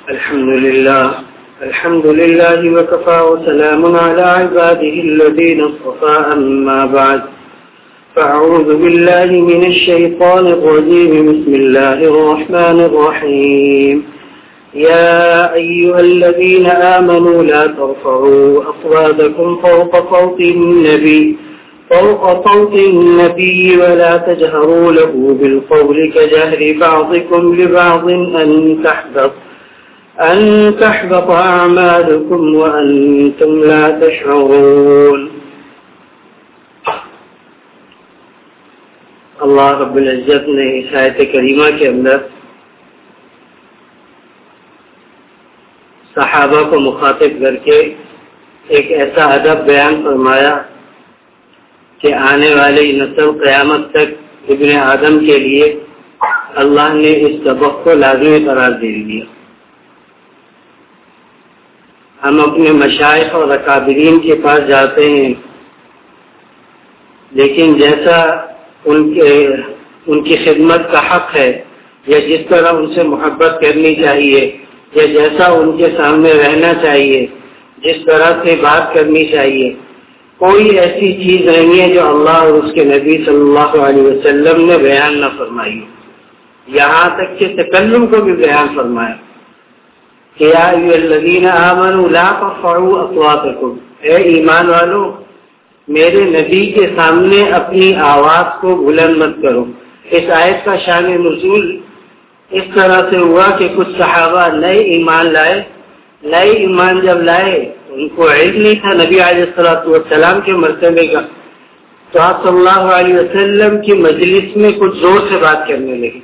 الحمد لله وكفى وسلام على عباده الذين اصطفى أما بعد فأعوذ بالله من الشيطان الرجيم بسم الله الرحمن الرحيم يا أيها الذين آمنوا لا ترفعوا أصواتكم فوق صوت النبي ولا تجهروا له بالقول كجهر بعضكم لبعض أن تحبط أعمالكم وأنتم لا تشعرون. اللہ رب العزت نے اس آیت کریمہ کے اندر صحابہ کو مخاطب کر کے ایک ایسا ادب بیان فرمایا کہ آنے والی نسل قیامت تک ابن آدم کے لیے اللہ نے اس سبق کو لازمی قرار دے دیا. ہم اپنے مشائخ اور اکابرین کے پاس جاتے ہیں، لیکن جیسا ان کی خدمت کا حق ہے یا جس طرح ان سے محبت کرنی چاہیے یا جیسا ان کے سامنے رہنا چاہیے، جس طرح سے بات کرنی چاہیے، کوئی ایسی چیز نہیں ہے جو اللہ اور اس کے نبی صلی اللہ علیہ وسلم نے بیان نہ فرمائی، یہاں تک کہ تکلم کو بھی بیان فرمایا کہ یا ایھا الذین آمنوا لا ترفعوا اصواتکم، اے ایمان والو میرے نبی کے سامنے اپنی آواز کو بلند مت کرو. اس آیت کا شان نزول اس طرح سے ہوا کہ کچھ صحابہ نئے ایمان جب لائے ان کو علم نہیں تھا نبی علیہ الصلوۃ والسلام کے مرتبے کا، تو آپ صلی اللہ علیہ وسلم کی مجلس میں کچھ زور سے بات کرنے لگے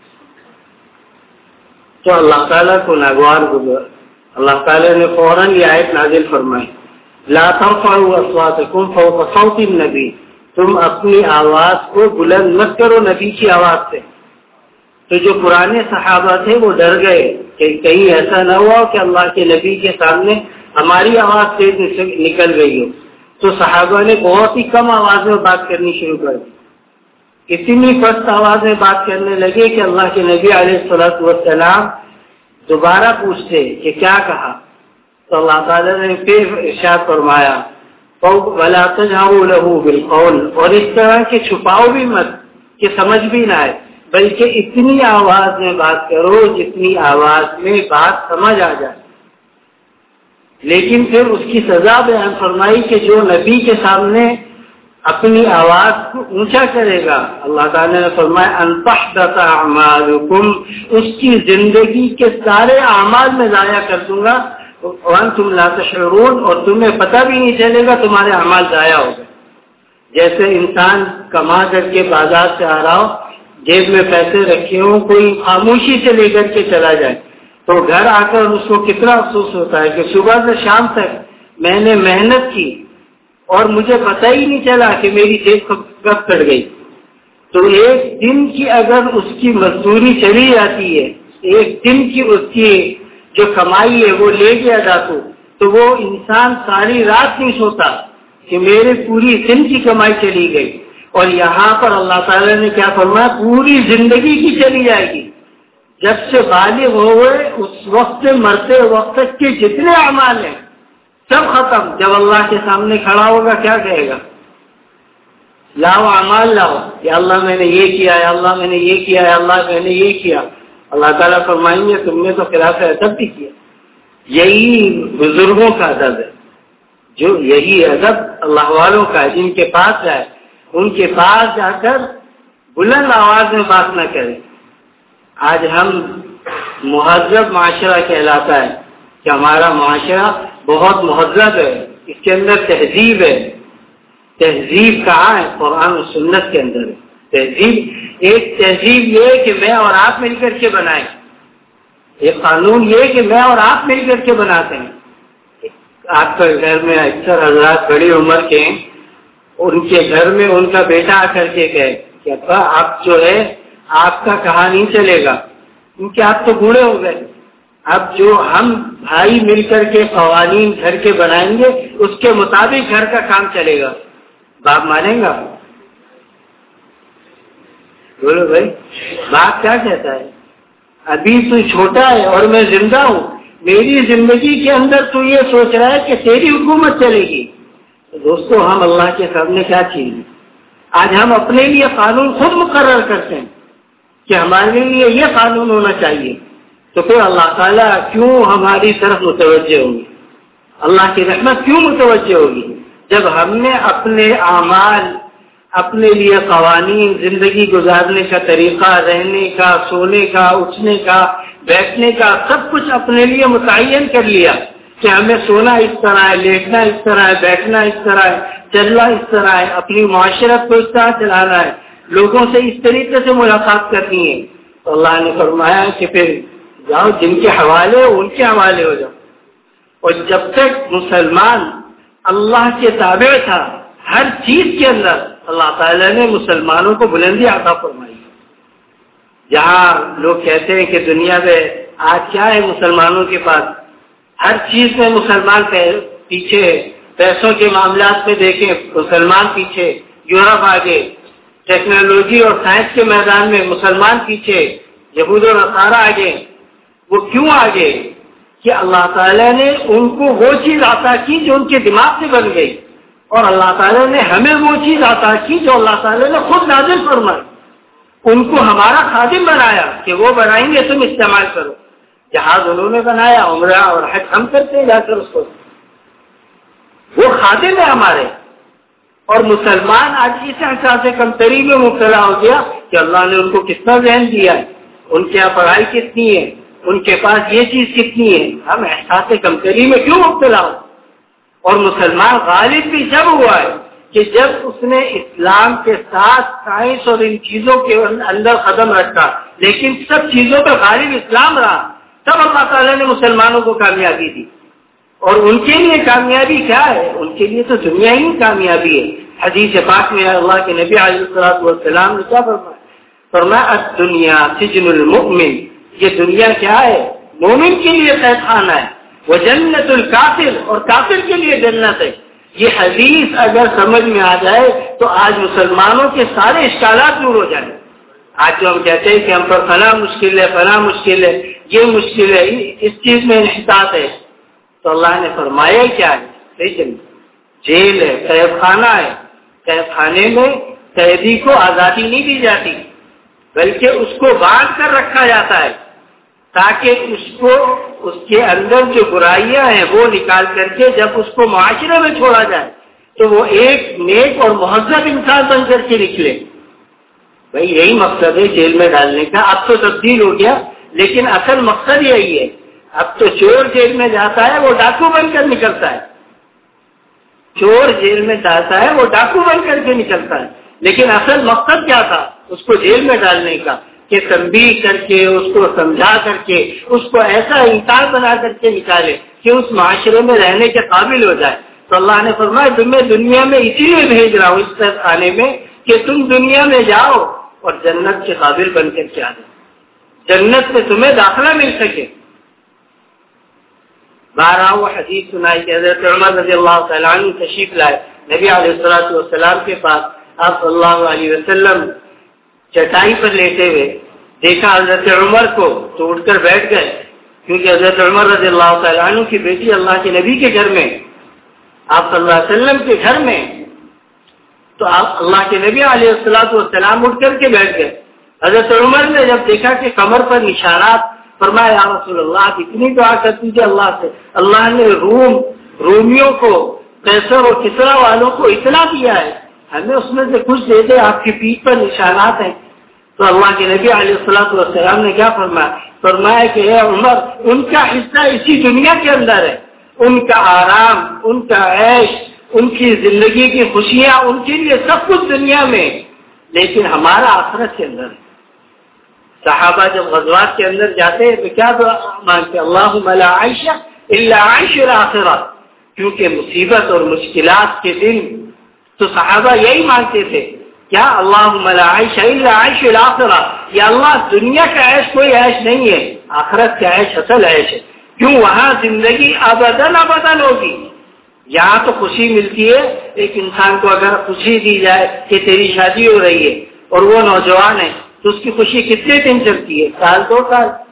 تو اللہ تعالیٰ کو ناگوار ہوا. اللہ تعالیٰ نے فوراً یہ آیت نازل فرمائی، لا ترفعوا اصواتکم فوق صوت النبی، تم اپنی آواز کو بلند مت کرو نبی کی آواز سے. تو جو پرانے صحابہ تھے وہ ڈر گئے کہ کہیں ایسا نہ ہوا کہ اللہ کے نبی کے سامنے ہماری آواز تیز نکل گئی ہو. تو صحابہ نے بہت ہی کم آواز میں بات کرنی شروع کر دی، اتنی پست آواز میں بات کرنے لگے کہ اللہ کے نبی علیہ الصلوۃ والسلام دوبارہ پوچھتے کہ کیا کہا، تو اللہ تعالیٰ نے پھر ارشاد فرمایا وَلَا تَجْهَرُوا لَهُ بِالْقَوْلِ، اور اس طرح کہ چھپاؤ بھی مت کہ سمجھ بھی نہ آئے، بلکہ اتنی آواز میں بات کرو جتنی آواز میں بات سمجھ آ جائے. لیکن پھر اس کی سزا بیان فرمائی کہ جو نبی کے سامنے اپنی آواز کو اونچا کرے گا، اللہ تعالیٰ نے فرمایا ان تحبط اعمالکم، اس کی زندگی کے سارے اعمال میں ضائع کر دوں گا، وانتم لا تشعرون، اور تمہیں پتہ بھی نہیں چلے گا تمہارے اعمال ضائع ہو گئے. جیسے انسان کما کر کے بازار سے آ رہا ہو، جیب میں پیسے رکھے ہوں، کوئی خاموشی سے لے کر کے چلا جائے تو گھر آ کر اس کو کتنا افسوس ہوتا ہے کہ صبح سے شام تک میں نے محنت کی اور مجھے پتہ ہی نہیں چلا کہ میری جیب کب کٹ گئی. تو ایک دن کی اگر اس کی مزدوری چلی جاتی ہے، ایک دن کی اس کی جو کمائی ہے وہ لے گیا جاتو، تو وہ انسان ساری رات نہیں سوتا کہ میرے پوری دن کی کمائی چلی گئی. اور یہاں پر اللہ تعالیٰ نے کیا فرمایا، پوری زندگی کی چلی جائے گی. جب سے بالغ ہوئے اس وقت سے مرتے وقت تک کے جتنے اعمال ہیں سب ختم. جب اللہ کے سامنے کھڑا ہوگا کیا کہے گا، لاؤ اعمال لاؤ، یا اللہ میں نے یہ کیا ہے، اللہ میں نے یہ کیا ہے، اللہ میں نے یہ کیا. اللہ تعالیٰ فرمائیں گے تم نے تو خلاف ادب بھی کیا. یہی بزرگوں کا ادب ہے، جو یہی ادب اللہ والوں کا ہے، جن کے پاس جائے ان کے پاس جا کر بلند آواز میں بات نہ کریں. آج ہم مہذب معاشرہ کہلاتا ہے کہ ہمارا معاشرہ بہت مہذب ہے، اس کے اندر تہذیب ہے. تہذیب کہاں ہے؟ قرآن و سنت کے اندر ہے تہذیب یہ ہے کہ میں اور آپ مل کر کے بنائیں. ایک قانون یہ ہے کہ میں اور آپ مل کر کے بناتے ہیں. آپ کے گھر میں اکثر حضرات بڑی عمر کے ہیں، ان کے گھر میں ان کا بیٹا آ کر کے کہے کہ ابا آپ جو ہے آپ کا کہا نہیں چلے گا کیونکہ آپ تو بوڑھے ہو گئے. اب جو ہم بھائی مل کر کے قوانین گھر کے بنائیں گے اس کے مطابق گھر کا کام چلے گا. باپ مانیں گا؟ بولو بھائی، باپ کیا کہتا ہے، ابھی تو چھوٹا ہے اور میں زندہ ہوں، میری زندگی کے اندر تو یہ سوچ رہا ہے کہ تیری حکومت چلے گی. تو دوستو ہم اللہ کے سامنے کیا چیز ہیں؟ آج ہم اپنے لیے قانون خود مقرر کرتے ہیں کہ ہمارے لیے یہ قانون ہونا چاہیے. تو پھر اللہ تعالیٰ کیوں ہماری طرف متوجہ ہوگی؟ اللہ کی رحمت کیوں متوجہ ہوگی جب ہم نے اپنے اعمال، اپنے لیے قوانین، زندگی گزارنے کا طریقہ، رہنے کا، سونے کا، اٹھنے کا، بیٹھنے کا، سب کچھ اپنے لیے متعین کر لیا کہ ہمیں سونا اس طرح ہے، لیٹنا اس طرح ہے، بیٹھنا اس طرح ہے، چلنا اس طرح ہے، اپنی معاشرت کو اس طرح چلانا ہے، لوگوں سے اس طریقے سے ملاقات کرنی ہے. تو اللہ نے فرمایا کہ پھر جاؤ جن کے حوالے ان کے حوالے ہو جاؤ. اور جب تک مسلمان اللہ کے تابع تھا ہر چیز کے اندر، اللہ تعالیٰ نے مسلمانوں کو بلندی عطا فرمائی. جہاں لوگ کہتے ہیں کہ دنیا میں آج کیا ہے مسلمانوں کے پاس، ہر چیز میں مسلمان پیچھے، پیسوں کے معاملات میں دیکھیں مسلمان پیچھے، یورپ آگے، ٹیکنالوجی اور سائنس کے میدان میں مسلمان پیچھے، یہود و نصارہ آگے. وہ کیوں آگے؟ کہ اللہ تعالیٰ نے ان کو وہ چیز عطا کی جو ان کے دماغ سے بن گئی، اور اللہ تعالیٰ نے ہمیں وہ چیز عطا کی جو اللہ تعالیٰ نے خود نازل فرمائی. ان کو ہمارا خادم بنایا کہ وہ بنائیں گے تم استعمال کرو. جہاز انہوں نے بنایا، عمرہ اور حج ہم کرتے ہیں جا کر اس کو. وہ خادم ہے ہمارے. اور مسلمان آج اس احساس سے کمتری میں مبتلا ہو گیا کہ اللہ نے ان کو کتنا ذہن دیا ہے، ان کی پڑھائی کتنی ہے، ان کے پاس یہ چیز کتنی ہے. ہم احساس کمتری میں کیوں مبتلا ہو؟ اور مسلمان غالب بھی جب ہوا ہے کہ جب اس نے اسلام کے ساتھ سائنس اور ان چیزوں کے اندر قدم رکھا، لیکن سب چیزوں پر غالب اسلام رہا، تب اللہ تعالیٰ نے مسلمانوں کو کامیابی دی. اور ان کے لیے کامیابی کیا ہے؟ ان کے لیے تو دنیا ہی کامیابی ہے. حدیث پاک میں اللہ کے نبی علیہ الصلوۃ والسلام نے کیا فرمایا؟ فرمایا الدنیا سجن المؤمن. یہ دنیا کیا ہے؟ مومن کے لیے قید خانہ ہے. وہ جنت الکافر، اور کافر کے لیے جنت ہے. یہ حدیث اگر سمجھ میں آ جائے تو آج مسلمانوں کے سارے اشکالات دور ہو جائیں. آج جو ہم کہتے ہیں کہ ہم پر فلاں مشکل ہے، فلاں مشکل ہے، یہ مشکل ہے، اس چیز میں انحطاط ہے، تو اللہ نے فرمایا کیا ہے؟ لیکن جیل ہے، قید خانہ ہے. قید خانے میں قیدی کو آزادی نہیں دی جاتی، بلکہ اس کو باندھ کر رکھا جاتا ہے تاکہ اس کے اندر جو برائیاں ہیں وہ نکال کر کے جب اس کو معاشرے میں چھوڑا جائے تو وہ ایک نیک اور مہذب انسان بن کر کے نکلے. بھائی یہی مقصد ہے جیل میں ڈالنے کا. اب تو تبدیل ہو گیا، لیکن اصل مقصد یہی ہے. اب تو چور جیل میں جاتا ہے وہ ڈاکو بن کر نکلتا ہے. چور جیل میں جاتا ہے وہ ڈاکو بن کر کے نکلتا ہے، لیکن اصل مقصد کیا تھا اس کو جیل میں ڈالنے کا؟ کہ تنبیہ کر کے، اس کو سمجھا کر کے، اس کو ایسا انسان بنا کر کے نکالے کہ اس معاشرے میں رہنے کے قابل ہو جائے. تو اللہ نے فرمایا تمہیں دنیا میں اسی لیے بھیج رہا ہوں اس طرح آنے میں کہ تم دنیا میں جاؤ اور جنت کے قابل بن کر کے آ جاؤ، جنت میں تمہیں داخلہ مل سکے. بارہ وہ حدیث سنائی کہ حضرت عمر رضی اللہ تعالیٰ عنہ تشریف لائے نبی علیہ الصلوۃ والسلام کے پاس. آپ صلی اللہ علیہ وسلم چٹائی پر لیٹے ہوئے دیکھا حضرت عمر کو تو اٹھ کر بیٹھ گئے، کیونکہ حضرت عمر رضی اللہ تعالیٰ عنہ کی بیٹی اللہ کے نبی کے گھر میں، آپ صلی اللہ علیہ وسلم کے گھر میں. تو آپ اللہ کے نبی علیہ الصلوۃ والسلام اٹھ کر کے بیٹھ گئے. حضرت عمر نے جب دیکھا کہ کمر پر نشانات، فرمایا یا رسول اللہ آپ اتنی دعا کرتی تھی اللہ سے، اللہ نے رومیوں کو، قیصر اور کسرا والوں کو اتنا دیا ہے، ہمیں اس میں سے کچھ دے دے، آپ کی پیٹھ پر نشانات ہیں. تو اللہ کے نبی علیہ الصلوۃ والسلام نے کیا فرمایا کہ اے عمر ان کا حصہ اسی دنیا کے اندر ہے، ان کا آرام، ان کا عیش، ان کی زندگی کی خوشیاں ان کے لیے سب کچھ دنیا میں، لیکن ہمارا آخرت کے اندر ہے. صحابہ جب غزوات کے اندر جاتے ہیں تو کیا دعا مانگتے؟ اللہم لا عیش الا عیش الآخرہ، کیونکہ مصیبت اور مشکلات کے دن تو صحابہ یہی مانگتے تھے. کیا اللہم لا عیش الا عیش الآخرہ، یا اللہ دنیا کا عیش کوئی عیش نہیں ہے، آخرت کا عیش اصل عیش ہے. کیوں؟ وہاں زندگی ابداً ابداً ہوگی. یہاں تو خوشی ملتی ہے، ایک انسان کو اگر خوشی دی جائے کہ تیری شادی ہو رہی ہے اور وہ نوجوان ہے تو اس کی خوشی کتنے دن چلتی ہے؟ سال، 2 سال،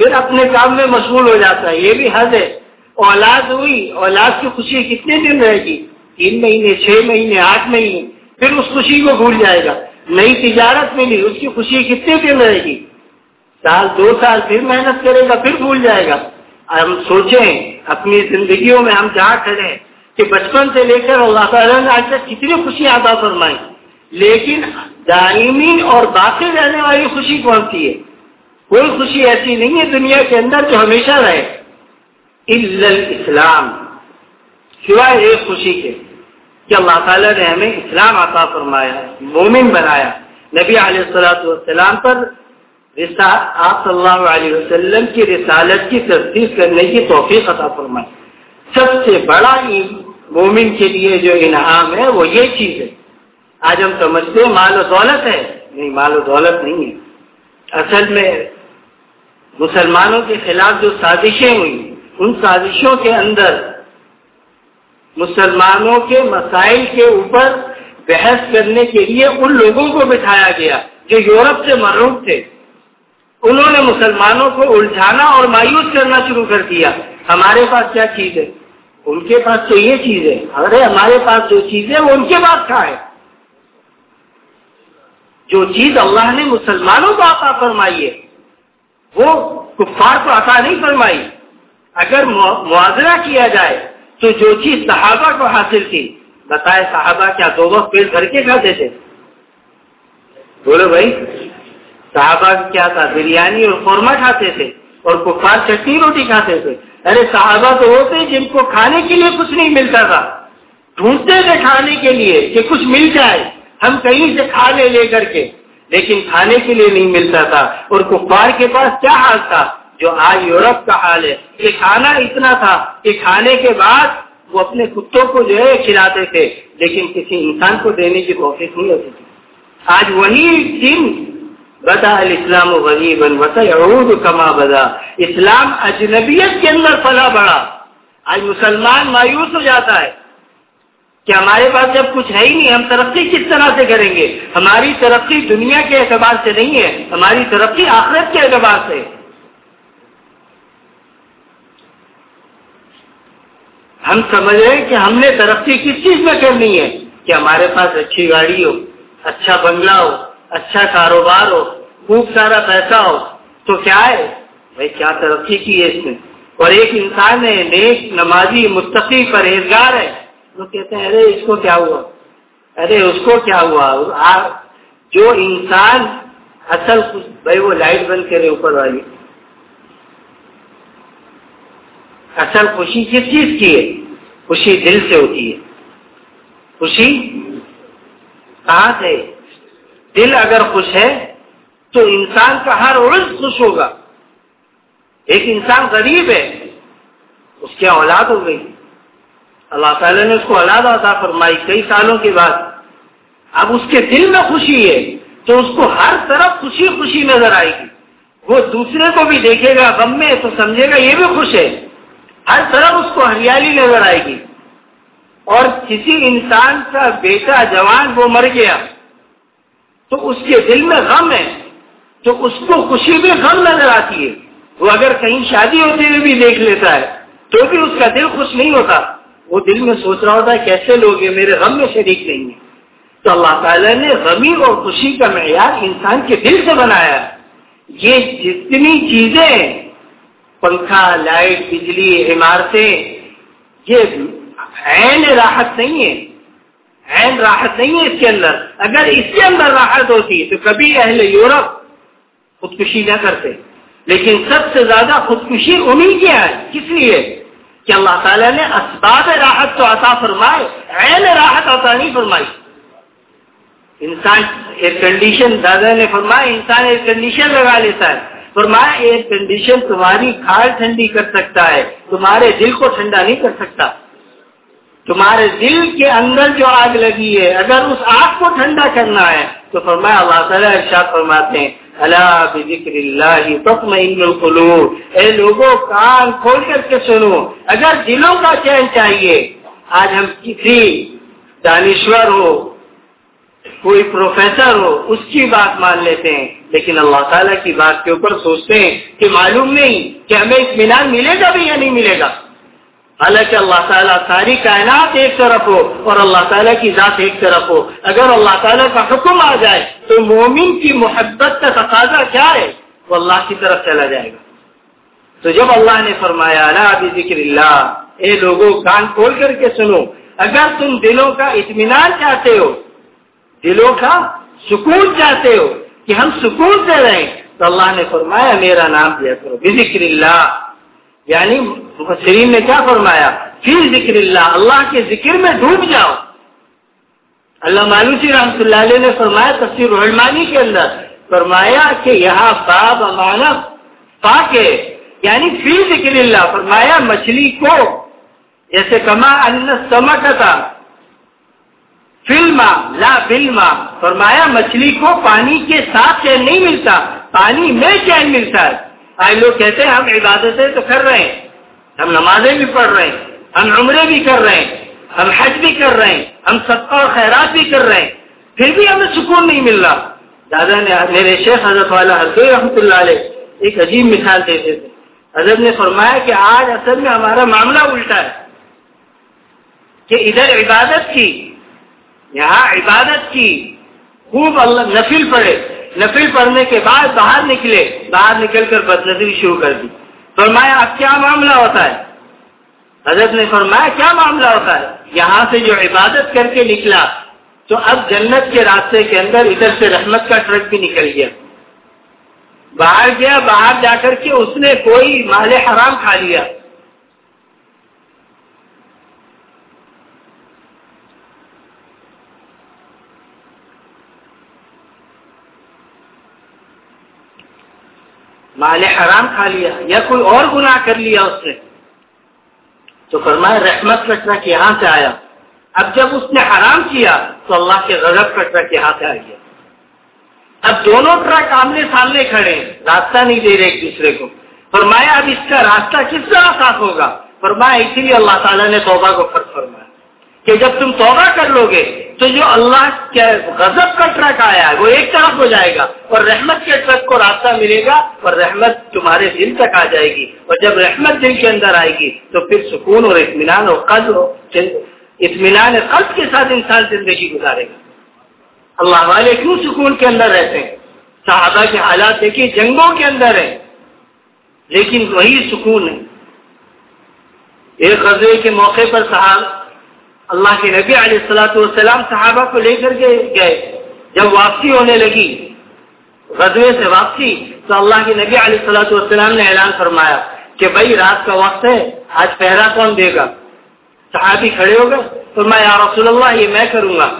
پھر اپنے کام میں مشغول ہو جاتا ہے. یہ بھی حد ہے. اولاد ہوئی, اولاد کی خوشی کتنے دن رہے گی؟ 3 مہینے, 6 مہینے, 8 مہینے, پھر اس خوشی کو بھول جائے گا. نئی تجارت ملی, اس کی خوشی کتنے دن رہے گی؟ سال 2 سال, پھر محنت کرے گا, پھر بھول جائے گا. ہم سوچیں اپنی زندگیوں میں ہم جہاں کھڑے ہیں کہ بچپن سے لے کر اللہ تعالیٰ نے آج تک کتنی خوشی عطا فرمائی, لیکن دائمی اور باقی رہنے والی خوشی کون سی ہے؟ کوئی خوشی ایسی نہیں ہے دنیا کے اندر جو ہمیشہ رہے, الا الاسلام, سوائے ایک خوشی کے کہ اللہ تعالیٰ نے ہمیں اسلام عطا فرمایا, مومن بنایا. نبی علیہ الصلوۃ والسلام پر آپ صلی اللہ علیہ وسلم کی رسالت کی تصدیق کرنے کی توفیق عطا فرمائی. سب سے بڑا مومن کے لیے جو انعام ہے وہ یہ چیز ہے. آج ہم سمجھتے ہیں مال و دولت ہے, نہیں, مال و دولت نہیں ہے. اصل میں مسلمانوں کے خلاف جو سازشیں ہوئی, ان سازشوں کے اندر مسلمانوں کے مسائل کے اوپر بحث کرنے کے لیے ان لوگوں کو بٹھایا گیا جو یورپ سے مرعوب تھے. انہوں نے مسلمانوں کو الجھانا اور مایوس کرنا شروع کر دیا. ہمارے پاس کیا چیز ہے؟ ان کے پاس تو یہ چیز ہے. ارے ہمارے پاس جو چیز ہے وہ ان کے پاس کہاں ہے؟ جو چیز اللہ نے مسلمانوں کو عطا فرمائی ہے وہ کفار کو عطا نہیں فرمائی. اگر موازنہ کیا جائے تو جو چیز صحابہ کو حاصل تھی, بتائے صحابہ کیا 2 وقت پیٹ بھر کے کھاتے تھے؟ بولو بھائی, صحابہ کیا تھا؟ بریانی اور قورمہ کھاتے تھے, اور کفار چٹنی روٹی کھاتے تھے. ارے صحابہ تو وہ تھے جن کو کھانے کے لیے کچھ نہیں ملتا تھا, ڈھونڈتے تھے کھانے کے لیے کہ کچھ مل جائے, ہم کہیں سے کھا لے کر کے, لیکن کھانے کے لیے نہیں ملتا تھا. اور کفار کے پاس کیا حال تھا جو آج یورپ کا حال ہے, کہ کھانا اتنا تھا کہ کھانے کے بعد وہ اپنے کتوں کو جو ہے کھلاتے تھے, لیکن کسی انسان کو دینے کی توفیق نہیں ہوتی تھی. آج وہی دن بدا الاسلام غریبا وسيعود كما بدا, اسلام اجنبیت کے اندر پلا بڑا. آج مسلمان مایوس ہو جاتا ہے کہ ہمارے پاس جب کچھ ہے ہی نہیں, ہم ترقی کس طرح سے کریں گے؟ ہماری ترقی دنیا کے اعتبار سے نہیں ہے, ہماری ترقی آخرت کے اعتبار سے. ہم سمجھ رہے ہیں کہ ہم نے ترقی کس چیز میں کرنی ہے کہ ہمارے پاس اچھی گاڑی ہو, اچھا بنگلہ ہو, اچھا کاروبار ہو, خوب سارا پیسہ ہو, تو کیا ہے بھائی, کیا ترقی کی ہے اس میں؟ اور ایک انسان ہے نیک, نمازی, متقی, پرہیزگار ہے, وہ کہتے ہیں ارے اس کو کیا ہوا, ارے اس کو کیا ہوا. جو انسان اصل بھائی وہ لائٹ بند کرے اوپر والی, اصل خوشی کس چیز کی ہے؟ خوشی دل سے ہوتی ہے. خوشی کہاں سے؟ دل اگر خوش ہے تو انسان کا ہر عضو خوش ہوگا. ایک انسان غریب ہے, اس کی اولاد ہو گئی, اللہ تعالیٰ نے اس کو اولاد عطا فرمائی کئی سالوں کے بعد. اب اس کے دل میں خوشی ہے تو اس کو ہر طرف خوشی خوشی نظر آئے گی. وہ دوسرے کو بھی دیکھے گا غم میں تو سمجھے گا یہ بھی خوش ہے, ہر طرف اس کو ہریالی نظر آئے گی. اور کسی انسان کا بیٹا جوان وہ مر گیا تو اس کے دل میں غم ہے, تو اس کو خوشی بھی غم نظر آتی ہے. وہ اگر کہیں شادی ہوتے ہوئے بھی دیکھ لیتا ہے تو بھی اس کا دل خوش نہیں ہوتا, وہ دل میں سوچ رہا ہوتا ہے کیسے لوگ ہیں میرے غم میں شریک نہیں ہیں. تو اللہ تعالیٰ نے غمی اور خوشی کا معیار انسان کے دل سے بنایا ہے. یہ جتنی چیزیں, پنکھا, لائٹ, بجلی, عمارتیں, یہ عین راحت نہیں ہے, عین راحت نہیں ہے اس کے اندر. اگر اس کے اندر راحت ہوتی تو کبھی اہل یورپ خودکشی نہ کرتے. لیکن سب سے زیادہ خودکشی انہی کی ہے. کس لیے کہ اللہ تعالیٰ نے اسباب راحت تو عطا فرمائے, عین راحت عطا نہیں فرمائی. انسان ایئر کنڈیشن, دادا نے فرمایا انسان ایئر کنڈیشن لگا لیتا ہے, فرمایا ایئر کنڈیشن تمہاری کھال ٹھنڈی کر سکتا ہے, تمہارے دل کو ٹھنڈا نہیں کر سکتا. تمہارے دل کے اندر جو آگ لگی ہے اگر اس آگ کو ٹھنڈا کرنا ہے تو فرمایا اللہ تعالیٰ ارشاد فرماتے ہیں الا بذکر اللہ تطمئن القلوب, اے لوگوں کان کھول کر کے سنو, اگر دلوں کا چین چاہیے. آج ہم کسی دانشور ہو, کوئی پروفیسر ہو اس کی بات مان لیتے ہیں، لیکن اللہ تعالیٰ کی بات کے اوپر سوچتے ہیں کہ معلوم نہیں کہ ہمیں اطمینان ملے گا بھی یا نہیں ملے گا۔ حالانکہ اللہ تعالیٰ ساری کائنات ایک طرف ہو اور اللہ تعالیٰ کی ذات ایک طرف ہو، اگر اللہ تعالیٰ کا حکم آ جائے تو مومن کی محبت کا تقاضا کیا ہے؟ وہ اللہ کی طرف چلا جائے گا۔ تو جب اللہ نے فرمایا الا بذکر اللہ، اے لوگوں کان کھول کر کے سنو، اگر تم دلوں کا اطمینان چاہتے ہو، دلوں کا سکون چاہتے ہو کہ ہم سکون سے رہیں، تو اللہ نے فرمایا میرا نام لیا کرو بذکر اللہ۔ یعنی مفسرین نے کیا فرمایا؟ فی ذکر اللہ، اللہ کے ذکر میں ڈوب جاؤ۔ علامہ آلوسی رحمۃ اللہ علیہ نے فرمایا تفسیر روح المعانی کے اندر، فرمایا کہ یہاں باب امانت پاک ہے، یعنی فی ذکر اللہ، فرمایا مچھلی کو جیسے کما ان السمکۃ فی الماء لا بالماء، فرمایا مچھلی کو پانی کے ساتھ چین نہیں ملتا، پانی میں چین ملتا ہے۔ آج لوگ کہتے ہیں ہم عبادتیں تو کر رہے ہیں، ہم نمازیں بھی پڑھ رہے ہیں، ہم عمرے بھی کر رہے ہیں، ہم حج بھی کر رہے ہیں، ہم صدقہ اور خیرات بھی کر رہے ہیں، پھر بھی ہمیں سکون نہیں مل رہا۔ دادا نے میرے شیخ حضرت والا حضرت رحمۃ اللہ علیہ ایک عجیب مثال دیتے تھے۔ حضرت نے فرمایا کہ آج اصل میں ہمارا معاملہ الٹا ہے کہ ادھر عبادت کی، یہاں عبادت کی، خوب اللہ نفل پڑھے، نفل پڑھنے کے بعد باہر نکلے، باہر نکل کر بدنظری شروع کر دی۔ فرمایا اب کیا معاملہ ہوتا ہے؟ حضرت نے فرمایا کیا معاملہ ہوتا ہے؟ یہاں سے جو عبادت کر کے نکلا تو اب جنت کے راستے کے اندر ادھر سے رحمت کا ٹرک بھی نکل گیا، باہر گیا، باہر جا کر کے اس نے کوئی مال حرام کھا لیا۔ مال حرام کھا لیا یا کوئی اور گناہ کر لیا اس نے، تو فرمایا رحمت کا ٹرک یہاں سے آیا۔ اب جب اس نے حرام کیا تو اللہ کے غضب کا ٹرک یہاں سے آ گیا۔ اب دونوں ٹرک آمنے سامنے کھڑے ہیں، راستہ نہیں دے رہے ایک دوسرے کو۔ فرمایا اب اس کا راستہ کس طرح صاف ہوگا؟ فرمایا اسی لیے اللہ تعالیٰ نے توبہ کو فرض فرمایا کہ جب تم توبہ کر لو گے تو جو اللہ کے غضب کا ٹرک آیا ہے وہ ایک طرف ہو جائے گا اور رحمت کے ٹرک کو راستہ ملے گا اور رحمت تمہارے دل تک آ جائے گی، اور جب رحمت دل کے اندر آئے گی تو پھر سکون اور اطمینان اور اطمینان قلب کے ساتھ انسان زندگی گزارے گا۔ اللہ والے کیوں سکون کے اندر رہتے ہیں؟ صحابہ کے حالات دیکھیے، جنگوں کے اندر ہیں لیکن وہی سکون ہے۔ ایک غزوے کے موقع پر اللہ کے نبی علیہ الصلوۃ والسلام صحابہ کو لے کر گئے، جب واپسی ہونے لگی غزوے سے واپسی تو اللہ کے نبی علیہ الصلوۃ والسلام نے اعلان فرمایا کہ بھائی رات کا وقت ہے، آج پہرا کون دے گا؟ صحابی کھڑے ہو گئے، فرمایا یا رسول اللہ یہ میں کروں گا،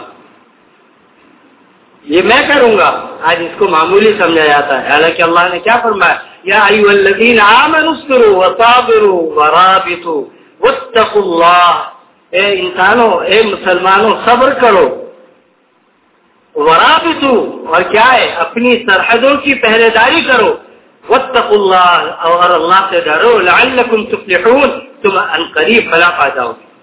یہ میں کروں گا۔ آج اس کو معمولی سمجھا جاتا ہے، حالانکہ اللہ نے کیا فرمایا؟ یا ایھا الذین آمنوا اصبروا وصابروا ورابطوا واتقوا اللہ، اے انسانوں، اے مسلمانوں صبر کرو، ورابطوا اور کیا ہے؟ اپنی سرحدوں کی پہرے داری کرو، واتقوا اللہ اور اللہ سے ڈرو، لعلکم تفلحون تم عنقریب فلاح پا جاؤ گے۔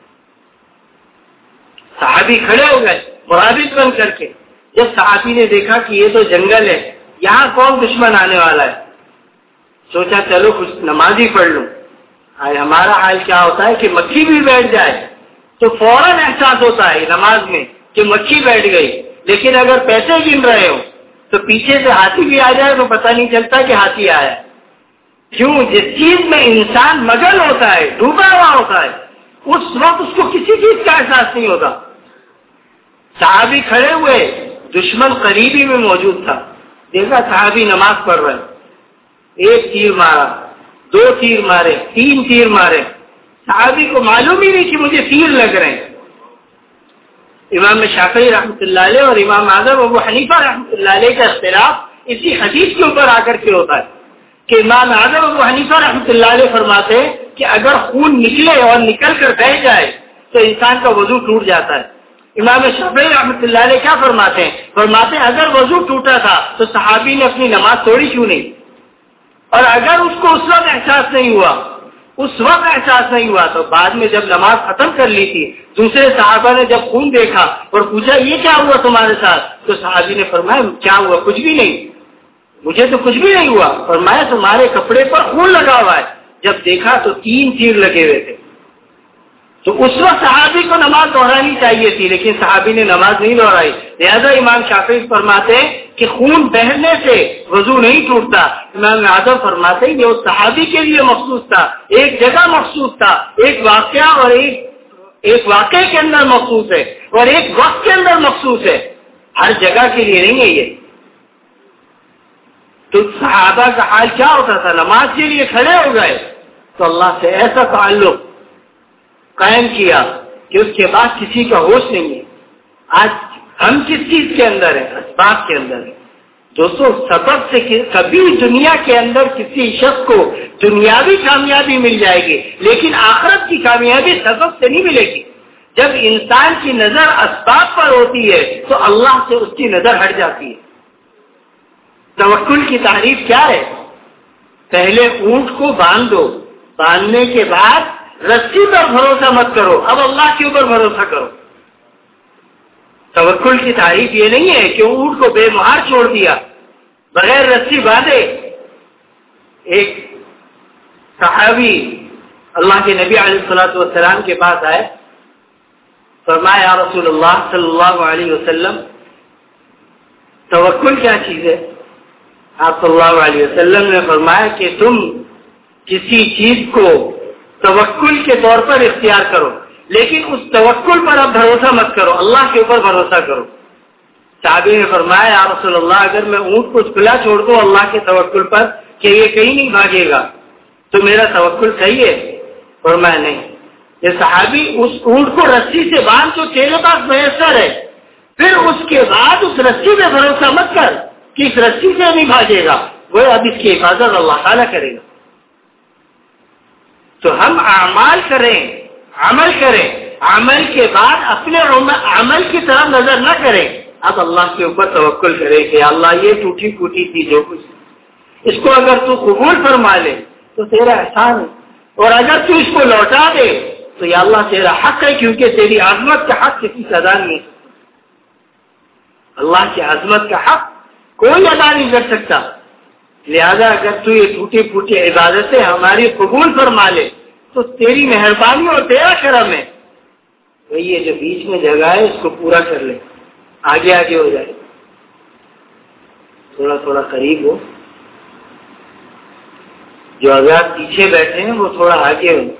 صحابی کھڑے ہو گئے مرابط بن کر کے۔ جب صحابی نے دیکھا کہ یہ تو جنگل ہے، یہاں کون دشمن آنے والا ہے، سوچا چلو کچھ نماز ہی پڑھ لوں۔ ہمارا حال کیا ہوتا ہے کہ مکھی بھی بیٹھ جائے تو فوراً احساس ہوتا ہے نماز میں کہ مکھی بیٹھ گئی، لیکن اگر پیسے گن رہے ہو تو پیچھے سے ہاتھی بھی آ جائے تو پتہ نہیں چلتا کہ ہاتھی آیا۔ کیوں؟ جس چیز میں انسان مگن ہوتا ہے، ڈوبا ہوا ہوتا ہے، اس وقت اس کو کسی چیز کا احساس نہیں ہوتا۔ صحابی کھڑے ہوئے، دشمن قریبی میں موجود تھا، دیکھا صحابی نماز پڑھ رہے، ایک تیر مارا، دو تیر مارے، تین تیر مارے، صحابی کو معلوم ہی نہیں کہ مجھے تیر لگ رہے ہیں۔ امام شافعی رحمۃ اللہ علیہ اور امام اعظم ابو حنیفہ رحمۃ اللہ علیہ کا اختلاف اسی حدیث کے اوپر آ کر کے ہوتا ہے کہ امام اعظم ابو حنیفہ رحمۃ اللہ علیہ فرماتے ہیں کہ اگر خون نکلے اور نکل کر بہ جائے تو انسان کا وضو ٹوٹ جاتا ہے۔ امام شافعی رحمۃ اللہ علیہ کیا فرماتے ہیں؟ فرماتے ہیں اگر وضو ٹوٹا تھا تو صحابی نے اپنی نماز توڑی کیوں نہیں؟ اور اگر اس کو اس وقت احساس نہیں ہوا، اس وقت احساس نہیں ہوا. تو بعد میں جب نماز ختم کر لی تھی, دوسرے صحابہ نے جب خون دیکھا اور پوچھا یہ کیا ہوا تمہارے ساتھ, تو صحابی نے فرمایا کیا ہوا, کچھ بھی نہیں, مجھے تو کچھ بھی نہیں ہوا. فرمایا تمہارے کپڑے پر خون لگا ہوا ہے. جب دیکھا تو 3 تیر لگے ہوئے تھے. تو اس وقت صحابی کو نماز دہرانی چاہیے تھی, لیکن صحابی نے نماز نہیں دہرائی. لہذا امام شافعی فرماتے ہیں کہ خون بہنے سے وضو نہیں ٹوٹتا. امام اعظم فرماتے ہیں یہ اس صحابی کے لیے مخصوص تھا, ایک جگہ مخصوص تھا, ایک واقعہ اور ایک واقعے کے اندر مخصوص ہے اور ایک وقت کے اندر مخصوص ہے, ہر جگہ کے لیے نہیں ہے یہ. تو صحابہ کا حال کیا ہوتا تھا, نماز کے لیے کھڑے ہو گئے تو اللہ سے ایسا تعلق قائم کیا کہ اس کے بعد کسی کا ہوش نہیں ہے. آج ہم کس چیز کے اندر ہیں, اسباب کے اندر ہیں. دوستوں سبب سے کبھی دنیا کے اندر کسی شخص کو دنیاوی کامیابی مل جائے گی, لیکن آخرت کی کامیابی سبب سے نہیں ملے گی. جب انسان کی نظر اسباب پر ہوتی ہے تو اللہ سے اس کی نظر ہٹ جاتی ہے. توکل کی تعریف کیا ہے؟ پہلے اونٹ کو باندھ دو, باندھنے کے بعد رسی پر بھروسہ مت کرو, اب اللہ کے اوپر بھروسہ کرو. توکل کی تعریف یہ نہیں ہے کہ اونٹ کو بے مہار چھوڑ دیا, بغیر رسی باندھے. ایک صحابی اللہ کے نبی علیہ الصلوۃ والسلام کے پاس آئے, فرمایا یا رسول اللہ صلی اللہ علیہ وسلم توکل کیا چیز ہے؟ آپ صلی اللہ علیہ وسلم نے فرمایا کہ تم کسی چیز کو توکل کے طور پر اختیار کرو, لیکن اس توکل پر اب بھروسہ مت کرو, اللہ کے اوپر بھروسہ کرو. صحابی نے فرمایا یا رسول اللہ اگر میں اونٹ کو کھلا چھوڑ دوں اللہ کے توکل پر کہ یہ کہیں نہیں بھاگے گا تو میرا توکل صحیح ہے؟ فرمایا نہیں. یہ صحابی اس اونٹ کو رسی سے باندھ جو تیرے پاس میسر ہے, پھر اس کے بعد اس رسی پہ بھروسہ مت کر کہ اس رسی سے نہیں بھاگے گا, وہ اب اس کی حفاظت اللہ تعالیٰ کرے گا. تو ہم اعمال کریں, عمل کریں, عمل کے بعد اپنے عمل کی طرف نظر نہ کریں, اب اللہ کے اوپر توکل کریں کہ اللہ یہ ٹوٹی پھوٹی تھی جو کچھ, اس کو اگر تو قبول فرما لے تو تیرا احسان ہے, اور اگر تو اس کو لوٹا دے تو یا اللہ تیرا حق ہے, کیونکہ تیری عظمت کا حق کسی سے ادا نہیں ہے. اللہ کی عظمت کا حق کوئی ادا نہیں کر سکتا. لہذا اگر تو یہ ٹوٹی پھوٹی عبادتیں ہماری قبول فرما لے تو تیری مہربانی اور تیرا کرم ہے. وہی یہ جو بیچ میں جگہ ہے اس کو پورا کر لے, آگے آگے ہو جائے, تھوڑا تھوڑا قریب ہو. جو حضرات پیچھے بیٹھے ہیں وہ تھوڑا آگے ہو.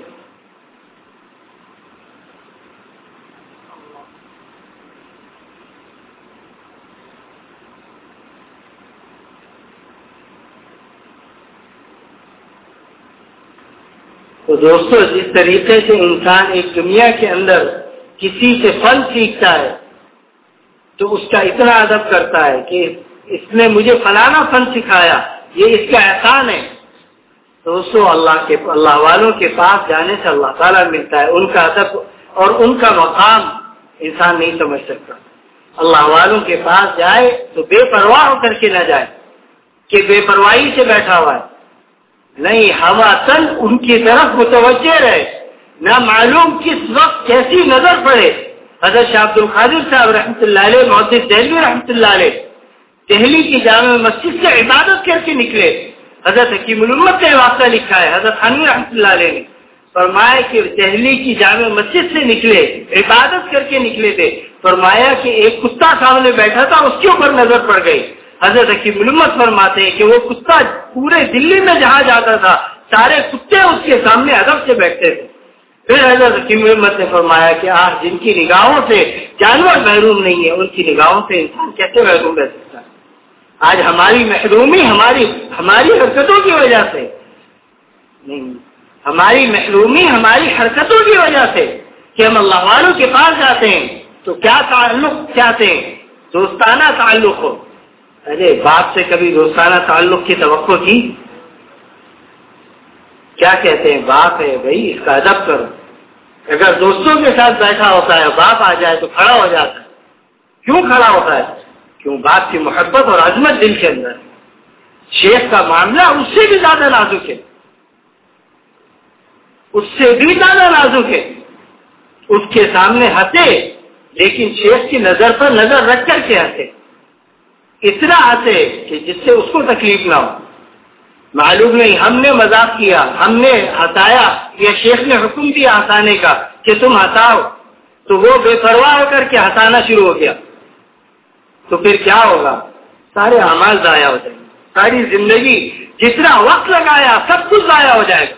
تو دوستو جس طریقے سے انسان ایک دنیا کے اندر کسی سے فن سیکھتا ہے تو اس کا اتنا ادب کرتا ہے کہ اس نے مجھے فلانا فن سکھایا, یہ اس کا احسان ہے. دوستو اللہ والوں کے پاس جانے سے اللہ تعالیٰ ملتا ہے. ان کا ادب اور ان کا مقام انسان نہیں سمجھ سکتا. اللہ والوں کے پاس جائے تو بے پرواہ ہو کر کے نہ جائے کہ بے پرواہی سے بیٹھا ہوا ہے, نہیں, ہوا تن ان کی طرف متوجہ رہے, نہ معلوم کس وقت کیسی نظر پڑے. حضرت شاہ عبد القادر صاحب رحمۃ اللہ علیہ, محدث دہلوی رحمۃ اللہ علیہ, دہلی کی جامع مسجد سے عبادت کر کے نکلے. حضرت حکیم الامت نے واقعہ لکھا ہے, حضرت حنوی رحمۃ اللہ علیہ نے فرمایا کہ دہلی کی جامع مسجد سے نکلے, عبادت کر کے نکلے تھے. فرمایا کہ ایک کتا سامنے بیٹھا تھا, اس کے اوپر نظر پڑ گئی. حضرت حکیم الامت فرماتے ہیں کہ وہ کتا پورے دلی میں جہاں جاتا تھا سارے کتے اس کے سامنے ادب سے بیٹھتے تھے. پھر حضرت حکیم الامت نے فرمایا کہ آج جن کی نگاہوں سے جانور محروم نہیں ہے, ان کی نگاہوں سے انسان کیسے محروم رہ سکتا ہے؟ آج ہماری محرومی ہماری حرکتوں کی وجہ سے نہیں, ہماری محرومی ہماری حرکتوں کی وجہ سے کہ ہم اللہ والوں کے پاس جاتے ہیں تو کیا تعلق چاہتے ہیں؟ دوستانہ تعلق ہو. ارے باپ سے کبھی دوستانہ تعلق کی توقع کی؟ کیا کہتے ہیں, باپ ہے بھائی اس کا ادب کرو. اگر دوستوں کے ساتھ بیٹھا ہوتا ہے, باپ آ جائے تو کھڑا ہو جاتا ہے. کیوں کھڑا ہوتا ہے؟ کیوں باپ کی محبت اور عظمت دل کے اندر ہے. شیخ کا معاملہ اس سے بھی زیادہ نازک ہے. اس سے بھی زیادہ نازک ہے، اس کے سامنے ہنسے لیکن شیخ کی نظر پر نظر رکھ کر کے ہنسے، اتنا ہنسے کہ جس سے اس کو تکلیف نہ ہو. معلوم نہیں ہم نے مذاق کیا، ہم نے ہنسایا یا شیخ نے حکم دیا ہنسانے کا کہ تم ہنساؤ، تو وہ بے پرواہ ہو کر کے ہنسانا شروع ہو گیا، تو پھر کیا ہوگا؟ سارے اعمال ضائع ہو جائیں گے، ساری زندگی جتنا وقت لگایا سب کچھ ضائع ہو جائے گا.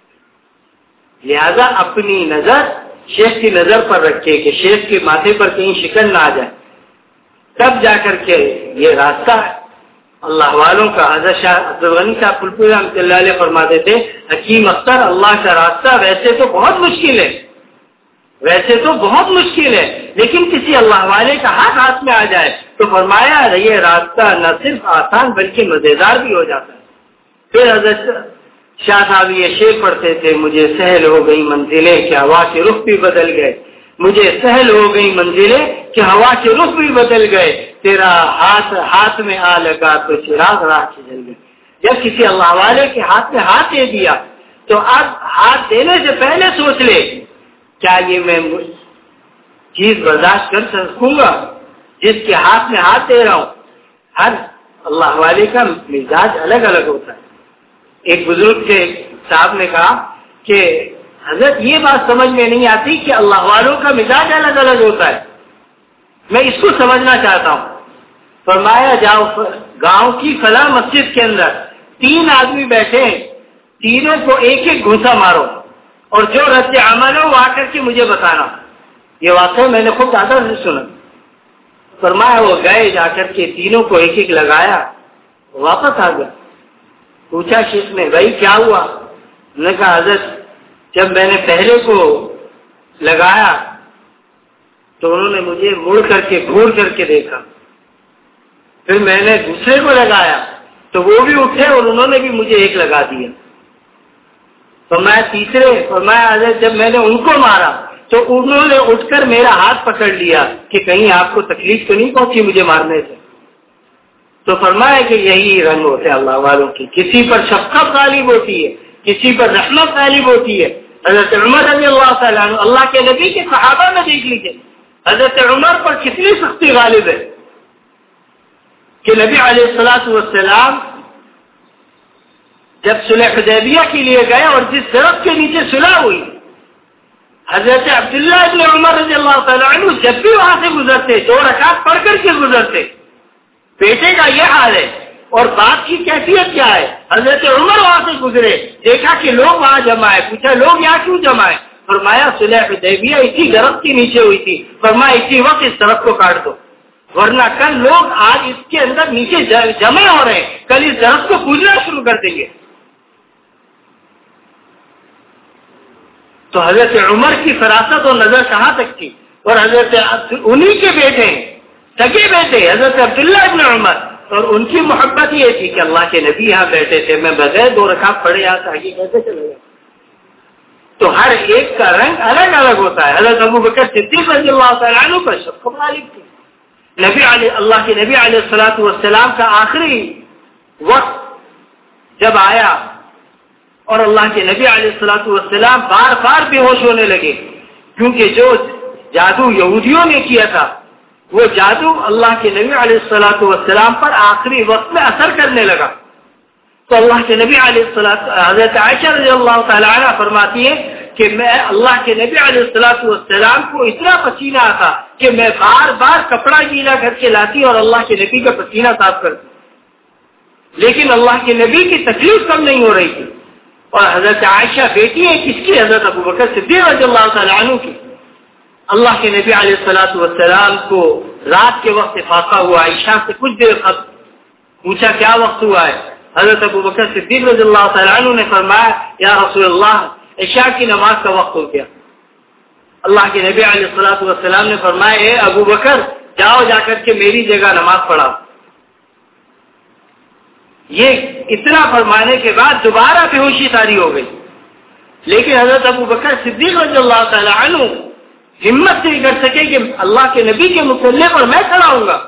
لہذا اپنی نظر شیخ کی نظر پر رکھے کہ شیخ کے ماتھے پر کہیں شکن نہ آ جائے، تب جا کر کے یہ راستہ ہے اللہ والوں کا. حضرت شاہ عبدالغنی صاحب پھلپوری رحمۃ اللہ علیہ فرماتے تھے، حکیم اختر اللہ کا راستہ ویسے تو بہت مشکل ہے، ویسے تو بہت مشکل ہے، لیکن کسی اللہ والے کا ہاتھ میں آ جائے تو فرمایا یہ راستہ نہ صرف آسان بلکہ مزیدار بھی ہو جاتا ہے. پھر حضرت شاہ صاحب یہ شعر پڑھتے تھے، مجھے سہل ہو گئی منزلیں کہ ہوا کے رخ بھی بدل گئے، مجھے سہل ہو گئی منزلیں کہ ہوا کے رخ بھی بدل گئے، تیرا ہاتھ میں آ لگا تو چراغ راہ سے جل گئے. جب کسی اللہ والے کے ہاتھ میں ہاتھ دے دیا تو اب ہاتھ دینے سے پہلے سوچ لے کیا یہ میں چیز برداشت کر سکوں گا جس کے ہاتھ میں ہاتھ دے رہا ہوں. ہر اللہ والے کا مزاج الگ الگ ہوتا ہے. ایک بزرگ کے صاحب نے کہا کہ حضرت یہ بات سمجھ میں نہیں آتی کہ اللہ والوں کا مزاج الگ الگ ہوتا ہے، میں اس کو سمجھنا چاہتا ہوں. فرمایا جاؤ گاؤں کی فلاں مسجد کے اندر 3 آدمی بیٹھے ہیں، تینوں کو ایک ایک گھوسا مارو اور جو رد عمل ہو وہ آ کر کے مجھے بتانا. یہ واقعہ میں نے خود دادا سے سنا. فرمایا وہ گئے، جا کر کے تینوں کو ایک ایک لگایا، واپس آ گیا. پوچھا شیخ نے بھائی کیا ہوا؟ انہوں نے کہا حضرت جب میں نے پہلے کو لگایا تو انہوں نے مجھے مڑ کر کے گھور کر کے دیکھا، پھر میں نے دوسرے کو لگایا تو وہ بھی اٹھے اور انہوں نے بھی مجھے ایک لگا دیا. فرمایا حضرت جب میں نے ان کو مارا تو انہوں نے اٹھ کر میرا ہاتھ پکڑ لیا کہ کہیں آپ کو تکلیف تو نہیں پہنچی مجھے مارنے سے. تو فرمایا کہ یہی رنگ ہوتے ہیں اللہ والوں کی، کسی پر شفقت غالب ہوتی ہے، کسی پر رحمت غالب ہوتی ہے. حضرت عمر رضی اللہ تعالیٰ عنہ اللہ کے نبی کے صحابہ میں دیکھ لیجیے، حضرت عمر پر کتنی سختی غالب ہے کہ نبی علیہ الصلوۃ والسلام جب صلح حدیبیہ کے لیے گئے اور جس درخت کے نیچے صلح ہوئی، حضرت عبداللہ ابن عمر رضی اللہ تعالیٰ عنہ جب بھی وہاں سے گزرتے 2 رکعت پڑھ کر کے گزرتے. بیٹے کا یہ حال ہے اور باپ کی کیفیت کیا ہے؟ حضرت عمر وہاں سے گزرے، دیکھا کہ لوگ وہاں جمع ہے، پوچھا لوگ یہاں کیوں جمع ہے؟ فرمایا صلح حدیبیہ اسی درخت کے نیچے ہوئی تھی، فرمایا اسی وقت اس درخت کو کاٹ دو ورنہ کل لوگ آج اس کے اندر نیچے جمع ہو رہے ہیں، کل اس درخت کو پوجنا شروع کر دیں گے. تو حضرت عمر کی فراست اور نظر کہاں تک تھی؟ اور حضرت انہی کے بیٹے سگے بیٹے حضرت عبداللہ ابن عمر، اور ان کی محبت یہ تھی کہ اللہ کے نبی یہاں بیٹھے تھے، میں بغیر 2 رکعت پڑھے یہاں سے آگے کیسے چلے گا؟ تو ہر ایک کا رنگ الگ الگ ہوتا ہے. حضرت ابو بکر صدیق رضی اللہ تعالیٰ عنہ پر شفقت غالب تھی. اللہ کے نبی علیہ الصلوۃ والسلام کا آخری وقت جب آیا اور اللہ کے نبی علیہ الصلوۃ والسلام بار بار بے ہوش ہونے لگے، کیونکہ جو جادو یہودیوں نے کیا تھا وہ جادو اللہ کے نبی علیہ الصلوۃ والسلام پر آخری وقت میں اثر کرنے لگا. تو اللہ کے نبی علیہ الصلوۃ حضرت عائشہ رضی اللہ تعالی عنہ فرماتی ہے کہ میں اللہ کے نبی علیہ الصلوۃ والسلام کو اتنا پسینہ آتا کہ میں بار بار کپڑا گیلا کر کے لاتی اور اللہ کے نبی کا پسینہ صاف کرتی، لیکن اللہ کے نبی کی تکلیف کم نہیں ہو رہی تھی. اور حضرت عائشہ بیٹی ہے کس کی؟ حضرت ابو بکر صدیق رضی اللہ تعالی عنہ کی. اللہ کے نبی علیہ الصلوۃ والسلام کو رات کے وقت افاقہ ہوا، عائشہ سے کچھ دیر قبل پوچھا کیا وقت ہوا ہے؟ حضرت ابو بکر صدیق رضی اللہ تعالی عنہ نے فرمایا یا رسول اللہ عشاء کی نماز کا وقت ہو گیا. اللہ کے نبی علیہ الصلوۃ والسلام نے فرمایا اے ابو بکر جاؤ جا کر کے میری جگہ نماز پڑھاؤ. یہ اتنا فرمانے کے بعد دوبارہ بے ہوشی طاری ہو گئی، لیکن حضرت ابو بکر صدیق رضی اللہ تعالی عنہ ہمت نہیں کر سکے کہ اللہ کے نبی کے مصلی پر میں کھڑا ہوں گا،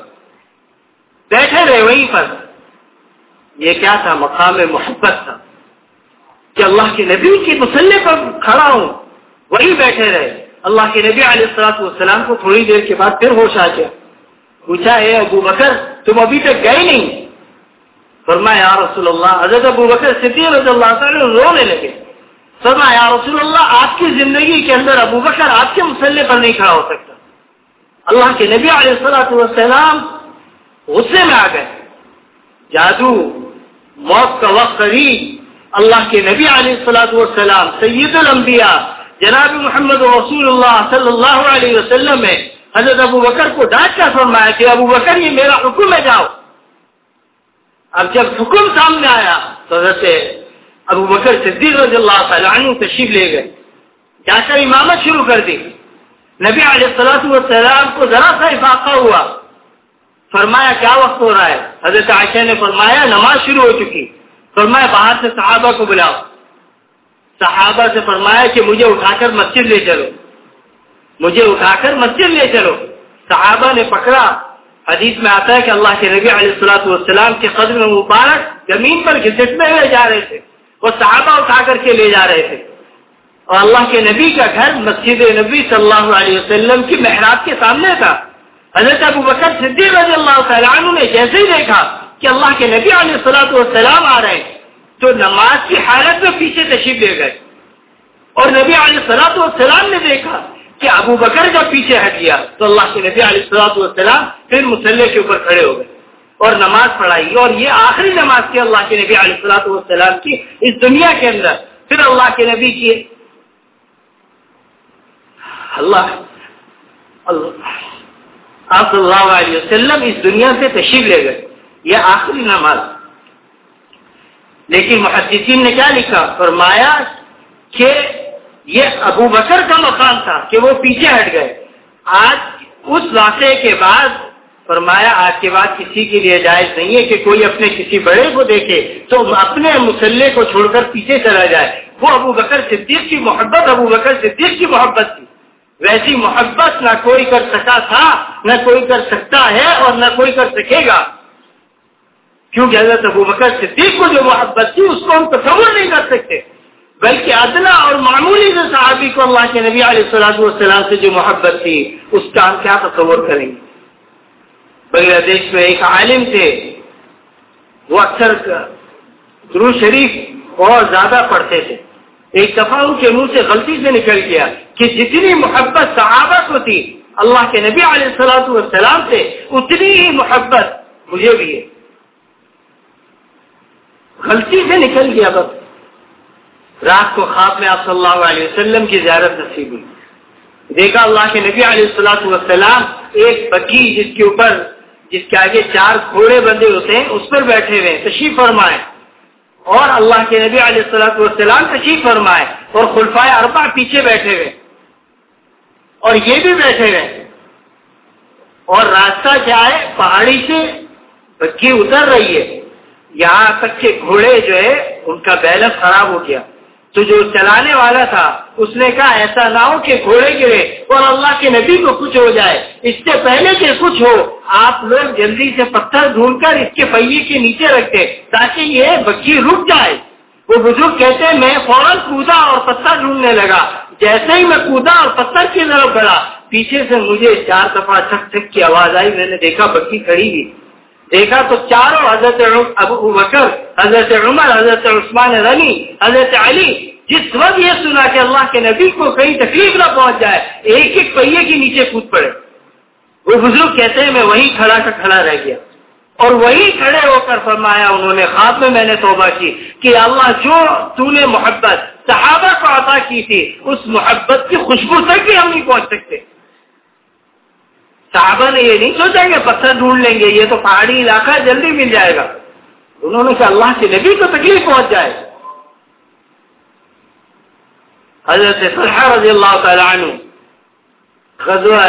بیٹھے رہے وہیں پر. یہ کیا تھا؟ مقام محبت تھا. کہ اللہ کے نبی کے مسلح پر کھڑا ہوں، وہی بیٹھے رہے۔ اللہ کے نبی علیہ الصلوۃ والسلام کو تھوڑی دیر کے بعد پھر ہوش آ گیا۔ پوچھا اے ابو بکر تم ابھی تک گئے نہیں؟ فرمایا یا رسول اللہ، حضرت ابو بکر صدیق رضی اللہ تعالیٰ رونے لگے۔ فرمایا یا رسول اللہ آپ کی زندگی کے اندر ابو بکر آپ کے مسلح پر نہیں کھڑا ہو سکتا۔ اللہ کے نبی علیہ الصلوۃ والسلام غصے میں آ گئے، جادو، موت کا وقت قریب، اللہ کے نبی علیہ الصلوۃ والسلام سید الانبیاء جناب محمد رسول اللہ صلی اللہ علیہ وسلم میں حضرت ابو بکر کو ڈانٹ کر فرمایا کہ ابو بکر یہ میرا حکم ہے، جاؤ۔ اب جب حکم سامنے آیا تو حضرت ابو بکر صدیق رضی اللہ تعالیٰ عنہ تشریف لے گئے، جا کر امامت شروع کر دی۔ نبی علیہ الصلوۃ والسلام کو ذرا سا افاقہ ہوا، فرمایا کیا وقت ہو رہا ہے؟ حضرت عائشہ نے فرمایا نماز شروع ہو چکی۔ فرمایا باہر سے صحابہ کو بلاؤ۔ صحابہ سے فرمایا کہ مجھے اٹھا کر مسجد لے چلو، مجھے اٹھا کر مسجد لے چلو۔ صحابہ نے پکڑا۔ حدیث میں آتا ہے کہ اللہ کے نبی علیہ الصلوۃ والسلام کے قدم مبارک زمین پر گھسٹتے ہوئے جا رہے تھے، وہ صحابہ اٹھا کر کے لے جا رہے تھے، اور اللہ کے نبی کا گھر مسجد نبی صلی اللہ علیہ وسلم کی محراب کے سامنے تھا۔ حضرت ابو بکر صدیق رضی اللہ تعالیٰ عنہ نے جیسے ہی دیکھا کہ اللہ کے نبی علیہ الصلوۃ والسلام آ رہے ہیں تو نماز کی حالت میں پیچھے تشریف لے گئے، اور نبی علیہ الصلوۃ والسلام نے دیکھا کہ ابو بکر جب پیچھے ہٹ گیا تو اللہ کے نبی علیہ الصلوۃ والسلام پھر مصلی کے اوپر کھڑے ہو گئے اور نماز پڑھائی، اور یہ آخری نماز تھی اللہ کے نبی علیہ الصلوۃ والسلام کی اس دنیا کے اندر۔ پھر اللہ کے نبی کی آپ صلی اللہ علیہ وسلم اس دنیا سے تشریف لے گئے، یہ آخری نماز۔ لیکن محدثین نے کیا لکھا؟ فرمایا کہ یہ ابو بکر کا مقام تھا کہ وہ پیچھے ہٹ گئے۔ آج اس واقعے کے بعد فرمایا آج کے بعد کسی کے لیے جائز نہیں ہے کہ کوئی اپنے کسی بڑے کو دیکھے تو اپنے مسلح کو چھوڑ کر پیچھے چلا جائے۔ وہ ابو بکر صدیق کی محبت ابو بکر صدیق کی محبت تھی، ویسی محبت نہ کوئی کر سکا تھا، نہ کوئی کر سکتا ہے، اور نہ کوئی کر سکے گا، کیونکہ حضرت ابو بکر صدیق کو جو محبت تھی اس کو ہم تصور نہیں کر سکتے، بلکہ ادنا اور معمولی سے صحابی کو اللہ کے نبی علیہ الصلوۃ والسلام سے جو محبت تھی اس کا ہم کیا تصور کریں گے۔ بنگلہ دیش میں ایک عالم تھے، وہ اکثر درود شریف بہت زیادہ پڑھتے تھے۔ ایک دفعہ ان کے منہ سے غلطی سے نکل گیا کہ جتنی محبت صحابہ کو تھی اللہ کے نبی علیہ الصلوۃ والسلام سے اتنی ہی محبت مجھے بھی ہے۔ غلطی سے نکل گیا بس۔ رات کو خواب میں آپ صلی اللہ علیہ وسلم کی زیارت نصیب ہوئی، دیکھا اللہ کے نبی علیہ الصلوۃ والسلام ایک بگھی جس کے آگے 4 گھوڑے بندھے ہوتے ہیں اس پر بیٹھے ہوئے تشریف فرمائے، اور اللہ کے نبی علیہ الصلوۃ والسلام تشریف فرمائے، اور خلفائے اربع پیچھے بیٹھے ہوئے اور یہ بھی بیٹھے ہوئے، اور راستہ کیا ہے؟ پہاڑی سے بگھی اتر رہی ہے، یہاں تک کہ گھوڑے جو ہے ان کا بیلنس خراب ہو گیا، تو جو چلانے والا تھا اس نے کہا ایسا نہ ہو کہ گھوڑے گرے اور اللہ کے نبی کو کچھ ہو جائے، اس سے پہلے کہ کچھ ہو آپ لوگ جلدی سے پتھر ڈھونڈ کر اس کے پہیے کے نیچے رکھتے تاکہ یہ بگھی رک جائے۔ وہ بزرگ کہتے ہیں میں فوراً کودا اور پتھر ڈھونڈنے لگا، جیسے ہی میں کودا اور پتھر کی طرف بڑھا پیچھے سے مجھے 4 دفعہ ٹھک ٹھک کی آواز آئی، میں نے دیکھا بگھی کھڑی ہوئی، دیکھا تو چاروں حضرت ابو بکر، حضرت عمر، حضرت عثمان غنی، حضرت علی جس وقت یہ سنا کہ اللہ کے نبی کو کہیں تکلیف نہ پہنچ جائے ایک ایک پہیے کے نیچے کود پڑے۔ وہ بزرگ کہتے ہیں میں وہیں کھڑا کا کھڑا رہ گیا، اور وہیں کھڑے ہو کر فرمایا انہوں نے خواب میں نے توبہ کی کہ اللہ جو تو نے محبت صحابہ کو عطا کی تھی اس محبت کی خوشبو تک بھی ہم نہیں پہنچ سکتے۔ صحابہ نے یہ نہیں سوچا کہ پتھر ڈھونڈ لیں گے، یہ تو پہاڑی علاقہ ہے جلدی مل جائے گا، انہوں نے کہا اللہ کے نبی کو تکلیف پہنچ جائے۔ حضرت طلحہ رضی اللہ تعالی عنہ غزوہ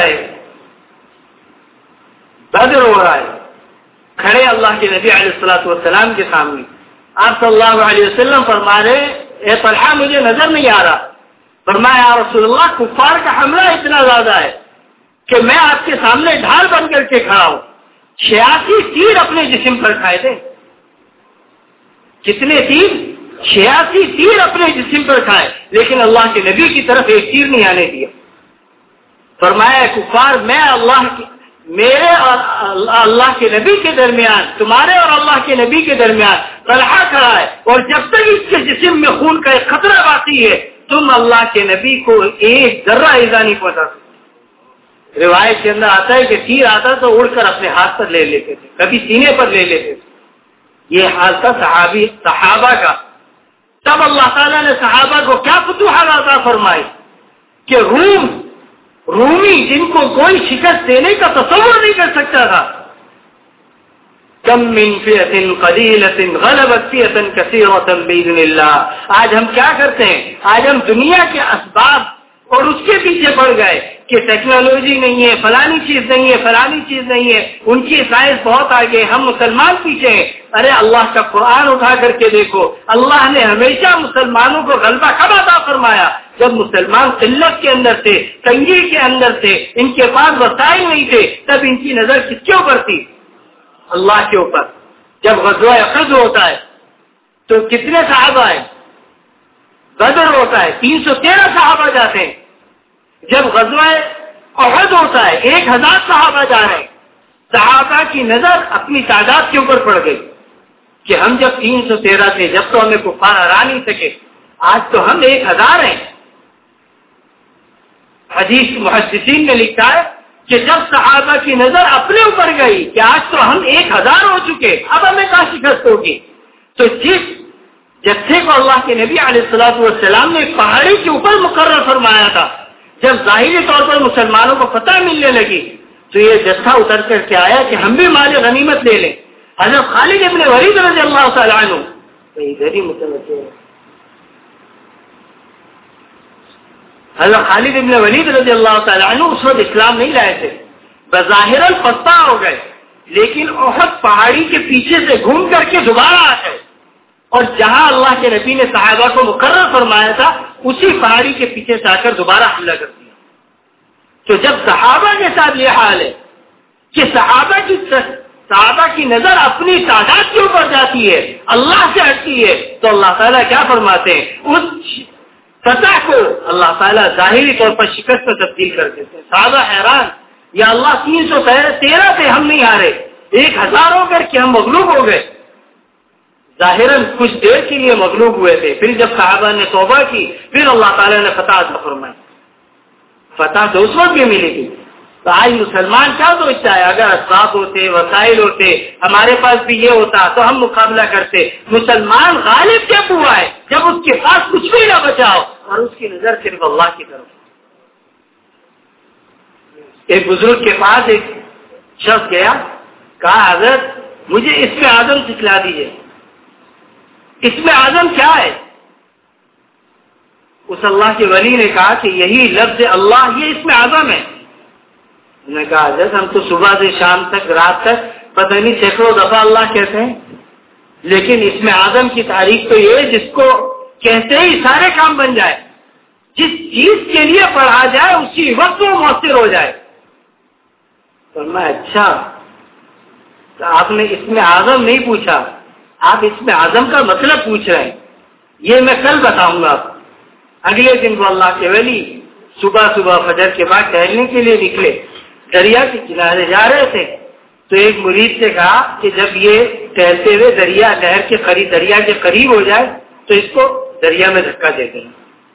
بدر ہو رہا ہے، کھڑے اللہ کے نبی علیہ الصلوۃ والسلام کے سامنے، آپ صلی اللہ علیہ وسلم فرما رہے اے طلحہ مجھے نظر نہیں آ رہا، فرمایا یا رسول اللہ کفار کا حملہ اتنا زیادہ ہے کہ میں آپ کے سامنے ڈھال بن کر کے کھڑا ہوں، 86 تیر اپنے جسم پر کھائے تھے۔ کتنے تیر؟ 86 تیر اپنے جسم پر کھائے لیکن اللہ کے نبی کی طرف ایک تیر نہیں آنے دیا. فرمایا کفار میں میرے اور اللہ کے نبی کے درمیان، تمہارے اور اللہ کے نبی کے درمیان طلحہ کھڑا ہے، اور جب تک اس کے جسم میں خون کا ایک قطرہ باقی ہے تم اللہ کے نبی کو ایک ذرہ ایزا نہیں پہنچا سکتے. روایت کے اندر آتا ہے کہ تیر آتا تو اڑ کر اپنے ہاتھ پر لے لیتے تھے، کبھی سینے پر لے لیتے تھے. یہ حال تھا صحابہ کا. تب اللہ تعالیٰ نے صحابہ کو کیا فتوحات عطا فرمائی کہ رومی جن کو کوئی شکست دینے کا تصور نہیں کر سکتا تھا. کم من فئۃ قلیلۃ غلبت فئۃ کثیرۃ باذن اللہ. آج ہم کیا کرتے ہیں؟ آج ہم دنیا کے اسباب اور اس کے پیچھے پڑ گئے کہ ٹیکنالوجی نہیں ہے، فلانی چیز نہیں ہے، فلانی چیز نہیں ہے، ان کی سائنس بہت آگے، ہم مسلمان پیچھے ہیں. ارے اللہ کا قرآن اٹھا کر کے دیکھو، اللہ نے ہمیشہ مسلمانوں کو غلبہ کب عطا فرمایا؟ جب مسلمان قلت کے اندر تھے، تنگی کے اندر تھے، ان کے پاس وسائل نہیں تھے، تب ان کی نظر کس کے اوپر تھی؟ اللہ کے اوپر. جب غزوہ احد ہوتا ہے تو کتنے صحابہ ہیں؟ بدر ہوتا ہے 313 صحابہ جاتے ہیں. جب غزوہ احد ہوتا ہے 1000 صحابہ جا رہے ہیں. صحابہ کی نظر اپنی تعداد کے اوپر پڑ گئی کہ ہم جب 313 تھے، جب تو ہمیں کفار ہرا نہیں سکے، آج تو ہم 1000 ہیں. حدیث محدثین نے لکھا ہے کہ جب صحابہ کی نظر اپنے اوپر گئی کہ آج تو ہم 1000 ہو چکے، اب ہمیں کہاں شکست ہوگی، تو جس جتھے کو اللہ کے نبی علیہ الصلوۃ والسلام نے ایک پہاڑی کے اوپر مقرر فرمایا تھا، جب ظاہری طور پر مسلمانوں کو فتح ملنے لگی تو یہ جتھا اتر کر کے آیا کہ ہم بھی مال غنیمت لے لیں. حضرت خالد ابن ولید رضی اللہ تعالیٰ عنہ حضرت خالد ابن ولید رضی اللہ تعالیٰ عنہ اس وقت اسلام نہیں لائے تھے، بظاہر پستہ ہو گئے، لیکن احد پہاڑی کے پیچھے سے گھوم کر کے دوبارہ آ گئے، اور جہاں اللہ کے نبی نے صحابہ کو مقرر فرمایا تھا اسی پہاڑی کے پیچھے سے آ کر دوبارہ حملہ کر دیا. تو جب صحابہ کے ساتھ یہ حال ہے کہ صحابہ کی نظر اپنی تعداد کے اوپر جاتی ہے، اللہ سے ہٹتی ہے، تو اللہ تعالیٰ کیا فرماتے ہیں؟ اس فتح کو اللہ تعالیٰ ظاہری طور پر شکست میں تبدیل کر دیتے ہیں. صحابہ حیران، یا اللہ 313 تھے ہم نہیں ہارے، 1000 ہو کر کے ہم مغلوب ہو گئے. ظاہراً کچھ دیر کے لیے مغلوب ہوئے تھے، پھر جب صحابہ نے توبہ کی پھر اللہ تعالیٰ نے فتح عطا فرمائی. فتح تو اس وقت بھی ملے گی. تو آج مسلمان کیا سوچتا ہے؟ اگر اسباب ہوتے، وسائل ہوتے، ہمارے پاس بھی یہ ہوتا تو ہم مقابلہ کرتے. مسلمان غالب جب ہوا ہے جب اس کے پاس کچھ بھی نہ بچاؤ اور اس کی نظر صرف اللہ کی طرف. ایک بزرگ کے پاس ایک شخص گیا، کہا حضرت مجھے اسم اعظم سکھلا دیجیے. اسم اعظم کیا ہے؟ اس اللہ کے ولی نے کہا کہ یہی لفظ اللہ، یہ اسم اعظم ہے. انہوں نے کہا حضرت ہم تو صبح سے شام تک، رات تک پتہ نہیں سینکڑوں دفعہ اللہ کہتے ہیں، لیکن اسم اعظم کی تعریف تو یہ ہے جس کو کہتے ہی سارے کام بن جائے، جس چیز کے لیے پڑھا جائے اسی وقت وہ مؤثر ہو جائے. فرمایا اچھا، تو آپ نے اسم اعظم نہیں پوچھا، آپ اسم اعظم کا مطلب پوچھ رہے ہیں. یہ میں کل بتاؤں گا آپ. اگلے دن کو اللہ کے ولی صبح فجر کے بعد ٹہلنے کے لیے نکلے، دریا کے کنارے جا رہے تھے تو ایک مرید سے کہا کہ جب یہ ٹہلتے ہوئے دریا کے قریب ہو جائے تو اس کو دریا میں دھکا دے دیں.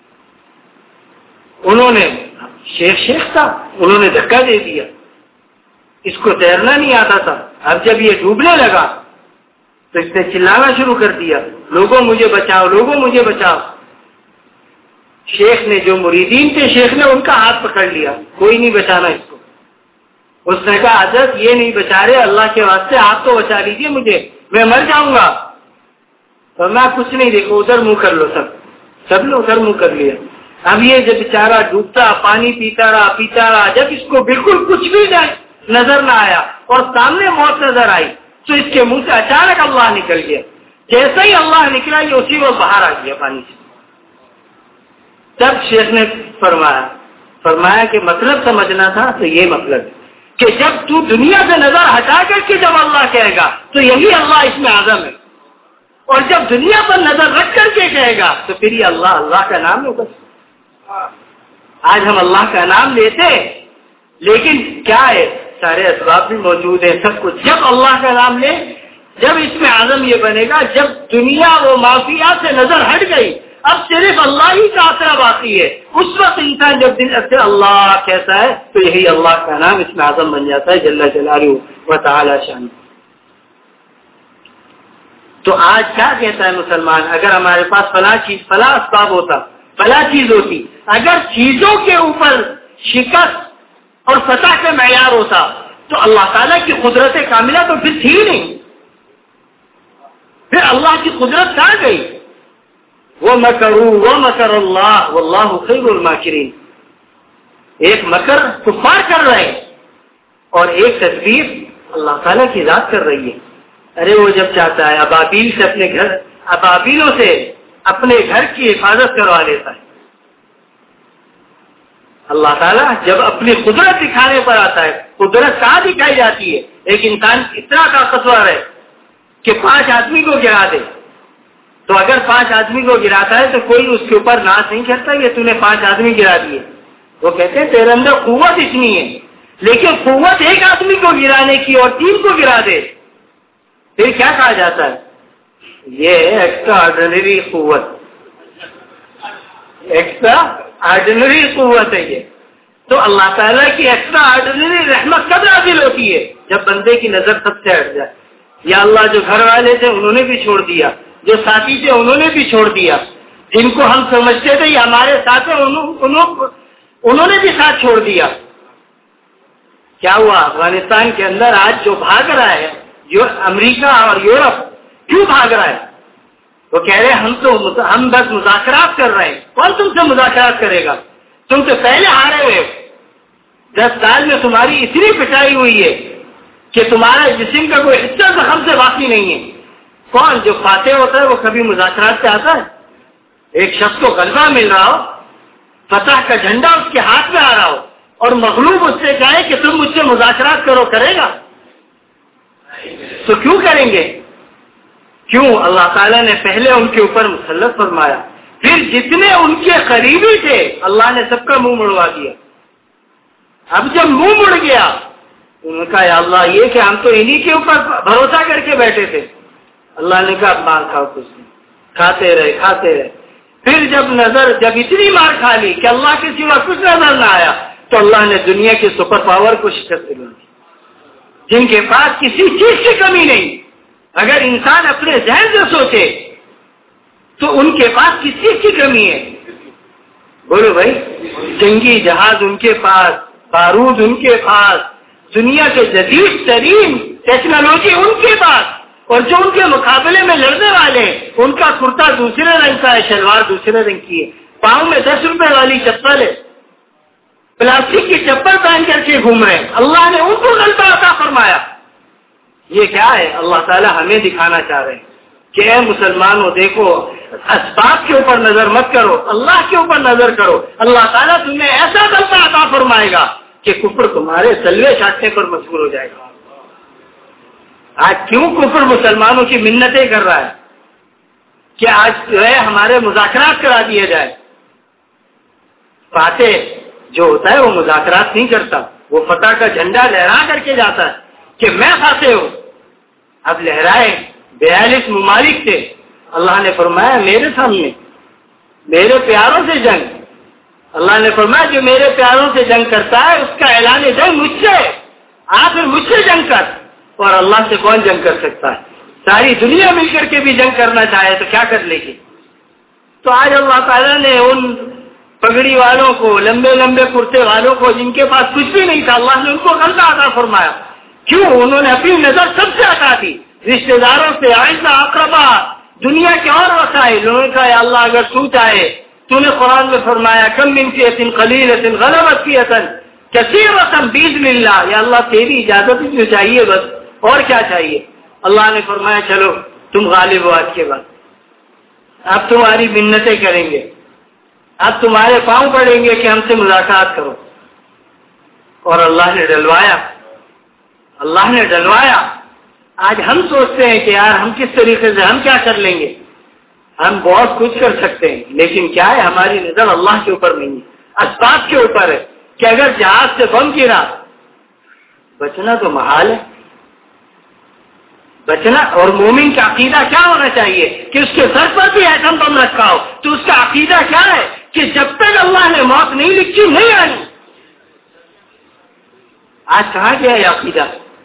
انہوں نے شیخ تھا، انہوں نے دھکا دے دیا. اس کو تیرنا نہیں آتا تھا. اب جب یہ ڈوبنے لگا تو اس نے چلانا شروع کر دیا، لوگوں مجھے بچاؤ، لوگوں مجھے بچاؤ. شیخ نے، جو مریدین تھے، شیخ نے ان کا ہاتھ پکڑ لیا، کوئی نہیں بچانا اس کو. اس نے کہا حضرت یہ نہیں بچا رہے، اللہ کے واسطے آپ تو بچا لیجیے مجھے، میں مر جاؤں گا. تو میں کچھ نہیں، دیکھو ادھر منہ کر لو. سب نے ادھر منہ کر لیا. اب یہ جب بیچارہ ڈوبتا، پانی پیتا رہا، جب اس کو بالکل کچھ بھی نظر نہ آیا اور سامنے موت نظر آئی تو اس کے منہ سے اچانک اللہ نکل گیا. جیسے ہی اللہ نکلا یہ اسی وقت باہر آ گیا پانی سے. تب شیخ نے فرمایا کہ مطلب سمجھنا تھا تو یہ مطلب کہ جب تو دنیا سے نظر ہٹا کر کے جب اللہ کہے گا تو یہی اللہ اس میں اعظم ہے. اور جب دنیا پر نظر رکھ کر کے کہے گا تو پھر یہ اللہ کا نام ہوگا. آج ہم اللہ کا نام لیتے لیکن کیا ہے سارے اسباب بھی موجود ہیں سب کچھ. جب اللہ کا نام لے جب اس میں عزم یہ بنے گا جب دنیا وہ معافیات سے نظر ہٹ گئی اب صرف اللہ ہی کا آسرا باقی ہے اس وقت انسان جب دن سے اللہ کہتا ہے تو یہی اللہ کا نام اس میں عزم بن جاتا ہے جل جلالہ و تعالی شان. تو آج کیا کہتا ہے مسلمان اگر ہمارے پاس فلاں چیز فلاں اسباب ہوتا فلاں چیز ہوتی اگر چیزوں کے اوپر شکست اور فتح کا معیار ہوتا تو اللہ تعالیٰ کی قدرت کاملہ تو پھر تھی نہیں. پھر اللہ کی قدرت کہاں گئی؟ وَمَكَرُوا وَمَكَرَ اللَّهُ وَاللَّهُ خَيْرُ الْمَاكِرِينَ. ایک مکر کفار کر رہے ہیں اور ایک تدبیر اللہ تعالیٰ کی ذات کر رہی ہے. ارے وہ جب چاہتا ہے ابابیلوں سے اپنے گھر کی حفاظت کروا لیتا ہے. اللہ تعالیٰ جب اپنی قدرت دکھانے پر آتا ہے قدرت کہاں دکھائی جاتی ہے؟ ایک انسان اتنا طاقتور ہے کہ 5 آدمی کو گرا دے تو اگر 5 آدمی کو گراتا ہے تو کوئی اس کے اوپر ناز نہیں کرتا کہ تو نے 5 آدمی گرا دیے. وہ کہتے ہیں تیرے اندر قوت اتنی ہے لیکن قوت ایک آدمی کو گرانے کی اور 3 کو گرا دے پھر کیا کہا جاتا ہے؟ یہ ایکسٹرا آرڈنری قوت ہے یہ. تو اللہ تعالیٰ کی ایکسٹرا آرڈنری رحمت کب نازل ہوتی ہے؟ جب بندے کی نظر سب سے ہٹ جائے. یا اللہ جو گھر والے تھے انہوں نے بھی چھوڑ دیا جو ساتھی تھے انہوں نے بھی چھوڑ دیا جن کو ہم سمجھتے تھے یہ ہمارے ساتھ ہیں انہوں نے بھی ساتھ چھوڑ دیا. کیا ہوا؟ افغانستان کے اندر آج جو بھاگ رہا ہے جو امریکہ اور یورپ کیوں بھاگ رہا ہے؟ وہ کہہ رہے ہم بس مذاکرات کر رہے ہیں. کون تم سے مذاکرات کرے گا؟ تم سے پہلے ہارے ہوئے 10 سال میں تمہاری اتنی پٹائی ہوئی ہے کہ تمہارا جسم کا کوئی حصہ زخم سے باقی نہیں ہے. کون جو فاتح ہوتا ہے وہ کبھی مذاکرات سے آتا ہے؟ ایک شخص کو غلبہ مل رہا ہو فتح کا جھنڈا اس کے ہاتھ میں آ رہا ہو اور مغلوب اس سے کہے کہ تم مجھ سے مذاکرات کرو کرے گا؟ تو کیوں کریں گے؟ کیوں؟ اللہ تعالیٰ نے پہلے ان کے اوپر مسلط فرمایا پھر جتنے ان کے قریبی تھے اللہ نے سب کا منہ مڑوا دیا. اب جب منہ مڑ گیا انہوں نے کہا یا اللہ یہ کہ ہم تو انہی کے اوپر بھروسہ کر کے بیٹھے تھے. اللہ نے کہا مار کھاؤ کچھ نہیں. کھاتے رہے. پھر جب اتنی مار کھا لی کہ اللہ کے سوا کچھ نظر نہ آیا تو اللہ نے دنیا کی سپر پاور کو شکست دلا دی جن کے پاس کسی چیز کی کمی نہیں. اگر انسان اپنے ذہن سے سوچے تو ان کے پاس کس چیز کی کمی ہے؟ بولو بھائی. جنگی جہاز ان کے پاس بارود ان کے پاس دنیا کے جدید ترین ٹیکنالوجی ان کے پاس اور جو ان کے مقابلے میں لڑنے والے ہیں ان کا کرتا دوسرے رنگ کا ہے شلوار دوسرے رنگ کی ہے پاؤں میں 10 روپے والی چپل ہے پلاسٹک کی چپل پہن کر کے گھوم رہے ہیں. اللہ نے ان کو غلبہ عطا فرمایا. یہ کیا ہے؟ اللہ تعالیٰ ہمیں دکھانا چاہ رہے ہیں کہ اے مسلمانوں دیکھو اسباب کے اوپر نظر مت کرو اللہ کے اوپر نظر کرو. اللہ تعالیٰ تمہیں ایسا غلبہ عطا فرمائے گا کہ کفر تمہارے تلوے چاٹنے پر مجبور ہو جائے گا. آج کیوں کفر مسلمانوں کی منتیں کر رہا ہے کہ آج جو ہے ہمارے مذاکرات کرا دیے جائے؟ فاتح جو ہوتا ہے وہ مذاکرات نہیں کرتا وہ فتح کا جھنڈا لہرا کر کے جاتا ہے کہ میں فاتح ہوں. اب لہرائے 42 ممالک تھے. اللہ نے فرمایا میرے سامنے میرے پیاروں سے جنگ. اللہ نے فرمایا جو میرے پیاروں سے جنگ کرتا ہے اس کا اعلان جنگ مجھ سے. آخر مجھ سے جنگ کر. اور اللہ سے کون جنگ کر سکتا ہے؟ ساری دنیا مل کر کے بھی جنگ کرنا چاہے تو کیا کر لے گی؟ تو آج اللہ تعالیٰ نے ان پگڑی والوں کو لمبے لمبے کرتے والوں کو جن کے پاس کچھ بھی نہیں تھا اللہ نے ان کو غلبہ عطا فرمایا. کیوں؟ انہوں نے اپنی نظر سب سے ہٹا دی رشتے داروں سے آئندہ اقربا دنیا کے اور وسائل. انہوں نے کہا یا اللہ اگر تو چاہے تو نے قرآن میں فرمایا کم من فئۃ قلیلۃ غلبت فئۃ کثیرۃ باذن اللہ. یا اللہ تیری اجازت ہی چاہیے بس اور کیا چاہیے؟ اللہ نے فرمایا چلو تم غالب ہو. آج کے بعد اب تمہاری منتیں کریں گے اب تمہارے پاؤں پڑیں گے کہ ہم سے مذاکرات کرو. اور اللہ نے ڈلوایا آج ہم سوچتے ہیں کہ یار ہم کس طریقے سے ہم کیا کر لیں گے، ہم بہت کچھ کر سکتے ہیں، لیکن کیا ہے ہماری نظر اللہ کے اوپر نہیں ہے، اسباب کے اوپر ہے کہ اگر جہاز سے بم گرا بچنا تو محال ہے، بچنا۔ اور مومن کا عقیدہ کیا ہونا چاہیے کہ اس کے سر پر بھی ایٹم بم رکھا ہو تو اس کا عقیدہ کیا ہے کہ جب تک اللہ نے موت نہیں لکھی نہیں آنی۔ آج کہاں گیا یہ عقیدہ؟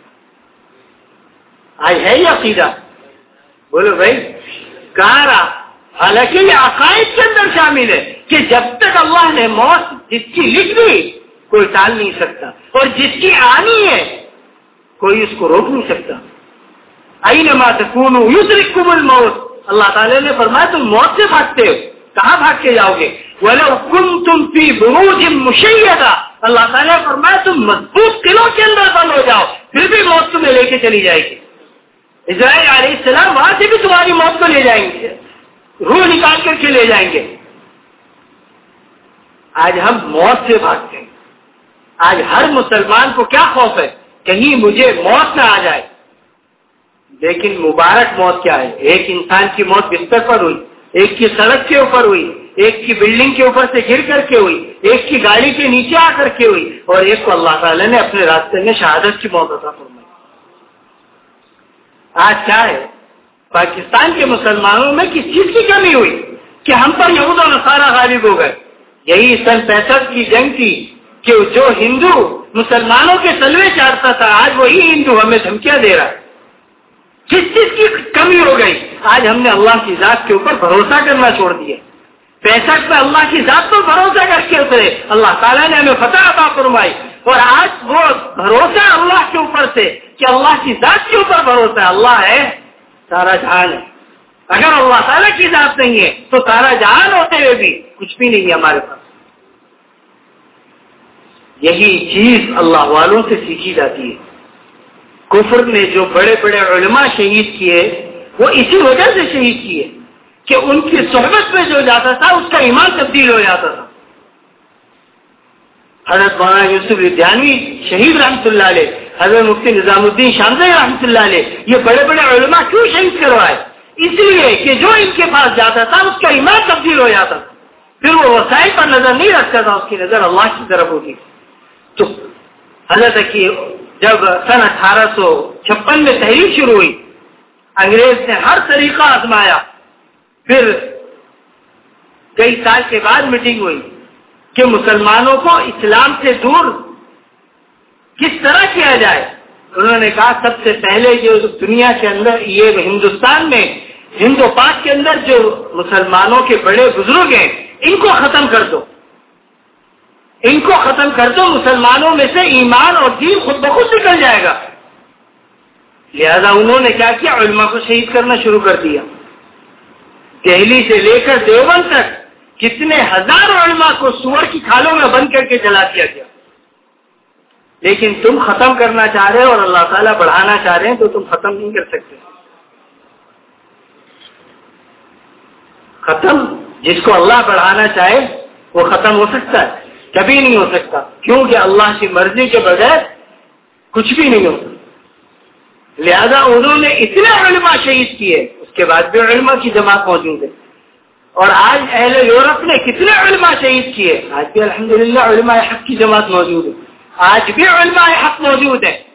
آج ہے یہ عقیدہ؟ بولو بھائی کہاں رہا؟ حالانکہ یہ عقائد کے اندر شامل ہے کہ جب تک اللہ نے موت جس کی لکھ دی کوئی ٹال نہیں سکتا، اور جس کی آنی ہے کوئی اس کو روک نہیں سکتا۔ اینما تکونوا یدرککم الموت، اللہ تعالیٰ نے فرمایا تم موت سے بھاگتے ہو، کہاں بھاگ کے جاؤ گے؟ وَلَوْ كُنْتُمْ فِي بُرُوجٍ مُشَيَّدَةٍ، اللہ تعالیٰ نے فرمایا تم مضبوط قلعوں کے اندر بند ہو جاؤ پھر بھی موت تمہیں لے کے چلی جائے گی۔ اسرائیل علیہ السلام وہاں سے بھی تمہاری موت کو لے جائیں گے، روح نکال کر کے لے جائیں گے۔ آج ہم موت سے بھاگتے ہیں۔ آج ہر مسلمان کو کیا خوف ہے؟ کہیں مجھے موت نہ آ جائے۔ لیکن مبارک موت کیا ہے؟ ایک انسان کی موت بستر پر ہوئی، ایک کی سڑک کے اوپر ہوئی، ایک کی بلڈنگ کے اوپر سے گر کر کے ہوئی، ایک کی گاڑی کے نیچے آ کر کے ہوئی، اور ایک کو اللہ تعالیٰ نے اپنے راستے میں شہادت کی موت عطا فرمائی۔ آج کیا ہے؟ پاکستان کے مسلمانوں میں کس چیز کی کمی ہوئی کہ ہم پر یہود و نصارہ غالب ہو گئے؟ یہی سن 65 کی جنگ تھی کہ جو ہندو مسلمانوں کے تلوے چاٹتا تھا آج وہی ہندو ہمیں دھمکیاں دے رہا ہے۔ کس چیز کی کمی ہو گئی؟ آج ہم نے اللہ کی ذات کے اوپر بھروسہ کرنا چھوڑ دیا۔ 65 میں اللہ کی ذات پر بھروسہ کر کے اترے، اللہ تعالیٰ نے ہمیں فتح عطا فرمائی، اور آج وہ بھروسہ اللہ کے اوپر سے کہ اللہ کی ذات کے اوپر بھروسہ ہے، اللہ ہے سارا جہان ہے۔ اگر اللہ تعالیٰ کی ذات نہیں ہے تو سارا جہان ہوتے ہوئے بھی کچھ بھی نہیں ہے ہمارے پاس۔ یہی چیز اللہ والوں سے سیکھی جاتی ہے۔ کفر نے جو بڑے بڑے علماء شہید کیے وہ اسی وجہ سے شہید کیے کہ ان کی صحبت میں جو جاتا تھا اس کا ایمان تبدیل ہو جاتا تھا۔ حضرت مولانا یوسف ردیانوی شہید رحمۃ اللہ علیہ، حضرت مفتی نظام الدین شامزئی رحمۃ اللہ علیہ، یہ بڑے بڑے علماء کیوں شہید کروائے؟ اس لیے کہ جو ان کے پاس جاتا تھا اس کا ایمان تبدیل ہو جاتا تھا، پھر وہ وسائل پر نظر نہیں رکھتا تھا، اس کی نظر اللہ کی طرف ہوتی۔ تو حضرت کی جب سن 1856 میں تحریک شروع ہوئی، انگریز نے ہر طریقہ آزمایا، پھر کئی سال کے بعد میٹنگ ہوئی کہ مسلمانوں کو اسلام سے دور کس طرح کیا جائے۔ انہوں نے کہا سب سے پہلے جو دنیا کے اندر یہ ہندوستان میں ہند و پاک کے اندر جو مسلمانوں کے بڑے بزرگ ہیں ان کو ختم کر دو، ان کو ختم کر دو، مسلمانوں میں سے ایمان اور دین خود بخود نکل جائے گا۔ لہذا انہوں نے کیا کیا؟ علماء کو شہید کرنا شروع کر دیا۔ دہلی سے لے کر دیوبند تک کتنے ہزاروں علماء کو سور کی کھالوں میں بند کر کے جلا دیا گیا۔ لیکن تم ختم کرنا چاہ رہے ہو اور اللہ تعالیٰ بڑھانا چاہ رہے ہیں تو تم ختم نہیں کر سکتے۔ ختم جس کو اللہ بڑھانا چاہے وہ ختم ہو سکتا ہے؟ کبھی نہیں ہو سکتا، کیونکہ اللہ کی مرضی کے بغیر کچھ بھی نہیں ہوتا۔ لہذا انہوں نے اتنے علماء شہید کیے، اس کے بعد بھی علماء کی جماعت موجود ہے۔ اور آج اہل یورپ نے کتنے علماء شہید کیے، آج بھی الحمدللہ علماء حق کی جماعت موجود ہے، آج بھی علماء حق موجود ہے۔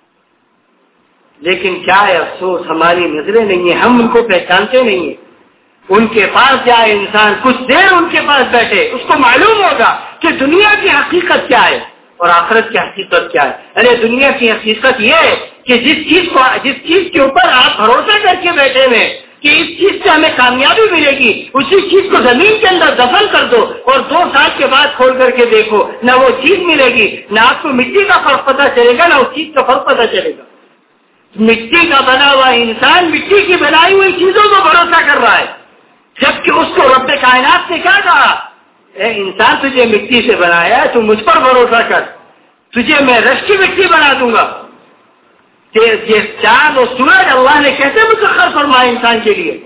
لیکن کیا ہے افسوس، ہماری نظریں نہیں ہیں، ہم ان کو پہچانتے نہیں ہیں۔ ان کے پاس جائے انسان، کچھ دیر ان کے پاس بیٹھے، اس کو معلوم ہوگا کہ دنیا کی حقیقت کیا ہے اور آخرت کی حقیقت کیا ہے۔ ارے دنیا کی حقیقت یہ ہے کہ جس چیز کے اوپر آپ بھروسہ کر کے بیٹھے ہوئے کہ اس چیز سے ہمیں کامیابی ملے گی، اسی چیز کو زمین کے اندر دفن کر دو اور 2 سال کے بعد کھول کر کے دیکھو، نہ وہ چیز ملے گی، نہ آپ کو مٹی کا فرق پتہ چلے گا، نہ اس چیز کا فرق پتہ چلے گا۔ مٹی کا بنا ہوا انسان مٹی کی بنائی ہوئی چیزوں کو بھروسہ کر رہا ہے، جبکہ اس کو رب کائنات نے کیا کہا؟ اے انسان تجھے مٹی سے بنایا ہے، تو مجھ پر بھروسہ کر، تجھے میں رش کی مٹی بنا دوں گا۔ یہ چاند اور سورج اللہ نے کیسے مسخر فرمایا انسان کے لیے؟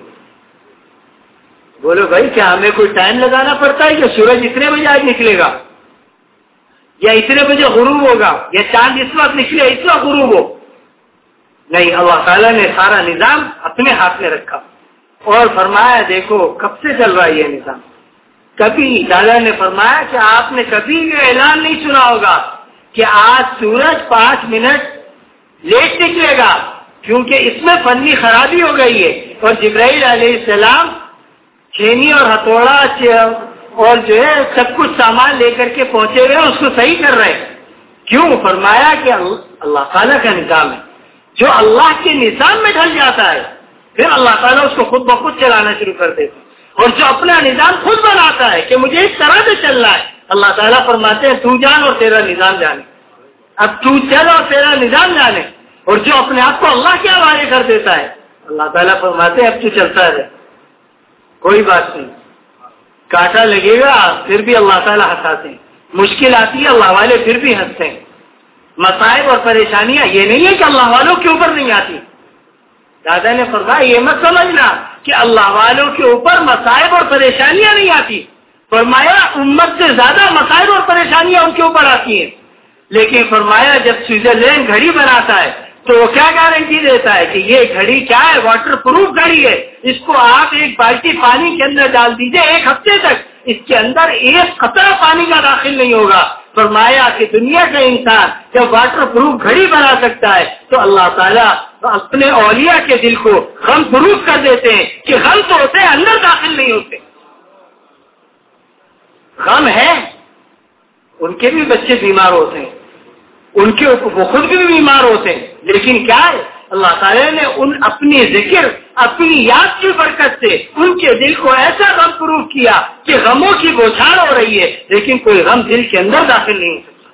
بولو بھائی کیا ہمیں کوئی ٹائم لگانا پڑتا ہے کہ سورج اتنے بجے آج نکلے گا یا اتنے بجے غروب ہوگا یا چاند اس وقت نکلے اس وقت غروب ہو؟ نہیں، اللہ تعالیٰ نے سارا نظام اپنے ہاتھ میں رکھا اور فرمایا دیکھو کب سے چل رہا ہے یہ نظام. کبھی تعالیٰ نے فرمایا کہ آپ نے کبھی یہ اعلان نہیں سنا ہوگا کہ آج سورج 5 منٹ لیٹ نکلے گا کیونکہ اس میں فنی خرابی ہو گئی ہے. اور جبرائیل علیہ السلام چھینی اور ہتھوڑا اور جو ہے سب کچھ سامان لے کر کے پہنچے ہوئے اس کو صحیح کر رہے ہیں. کیوں؟ فرمایا کہ اللہ تعالیٰ کا نظام ہے. جو اللہ کے نظام میں ڈھل جاتا ہے پھر اللہ تعالیٰ اس کو خود بخود چلانا شروع کر دیتا ہے. اور جو اپنا نظام خود بناتا ہے کہ مجھے اس طرح سے چلنا ہے، اللہ تعالیٰ فرماتے ہیں تو جان اور تیرا نظام جانے. اب تو چل اور تیرا نظام جانے. اور جو اپنے آپ کو اللہ کے حوالے کر دیتا ہے اللہ تعالیٰ فرماتے ہیں اب تو چلتا رہے، کوئی بات نہیں. کانٹا لگے گا پھر بھی اللہ تعالیٰ ہنساتے ہیں، مشکل آتی ہے اللہ والے پھر بھی ہنستے ہیں. مصائب اور پریشانیاں یہ نہیں ہے کہ اللہ والوں کے اوپر نہیں آتی. دادا نے فرمایا یہ مت سمجھنا کہ اللہ والوں کے اوپر مصائب اور پریشانیاں نہیں آتی. فرمایا امت سے زیادہ مصائب اور پریشانیاں ان کے اوپر آتی ہیں. لیکن فرمایا جب سوئٹزرلینڈ گھڑی بناتا ہے تو وہ کیا گارنٹی دیتا ہے کہ یہ گھڑی کیا ہے؟ واٹر پروف گھڑی ہے. اس کو آپ ایک بالٹی پانی کے اندر ڈال دیجئے 1 ہفتے تک اس کے اندر 1 قطرہ پانی کا داخل نہیں ہوگا. فرمایا کہ دنیا کا انسان جب واٹر پروف گھڑی بنا سکتا ہے تو اللہ تعالیٰ اپنے اولیاء کے دل کو غم پروف کر دیتے ہیں کہ غم تو ہوتے ہیں اندر داخل نہیں ہوتے. غم ہے، ان کے بھی بچے بیمار ہوتے ہیں، ان کے وہ خود بھی بیمار ہوتے ہیں، لیکن کیا ہے اللہ تعالیٰ نے ان اپنی ذکر اپنی یاد کی برکت سے ان کے دل کو ایسا غم پروف کیا کہ غموں کی بوچھاڑ ہو رہی ہے لیکن کوئی غم دل کے اندر داخل نہیں ہو سکتا.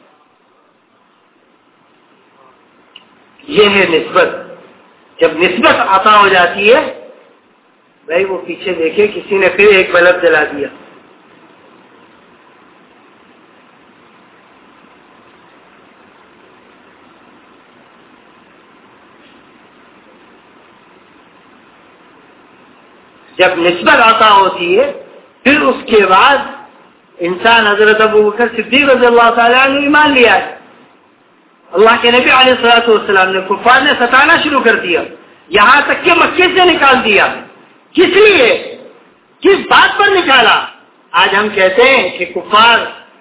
یہ ہے نسبت. جب نسبت عطا ہو جاتی ہے بھائی وہ پیچھے دیکھے کسی نے پھر ایک بلب جلا دیا. جب نسبت عطا ہوتی ہے پھر اس کے بعد انسان حضرت ابوبکر صدیق رضی اللہ تعالیٰ عنہ ایمان لیا ہے. اللہ کے نبی علیہ الصلوۃ والسلام نے کفار نے ستانا شروع کر دیا یہاں تک کہ مکے سے نکال دیا. کس لیے؟ کس بات پر نکالا؟ آج ہم کہتے ہیں کہ کفار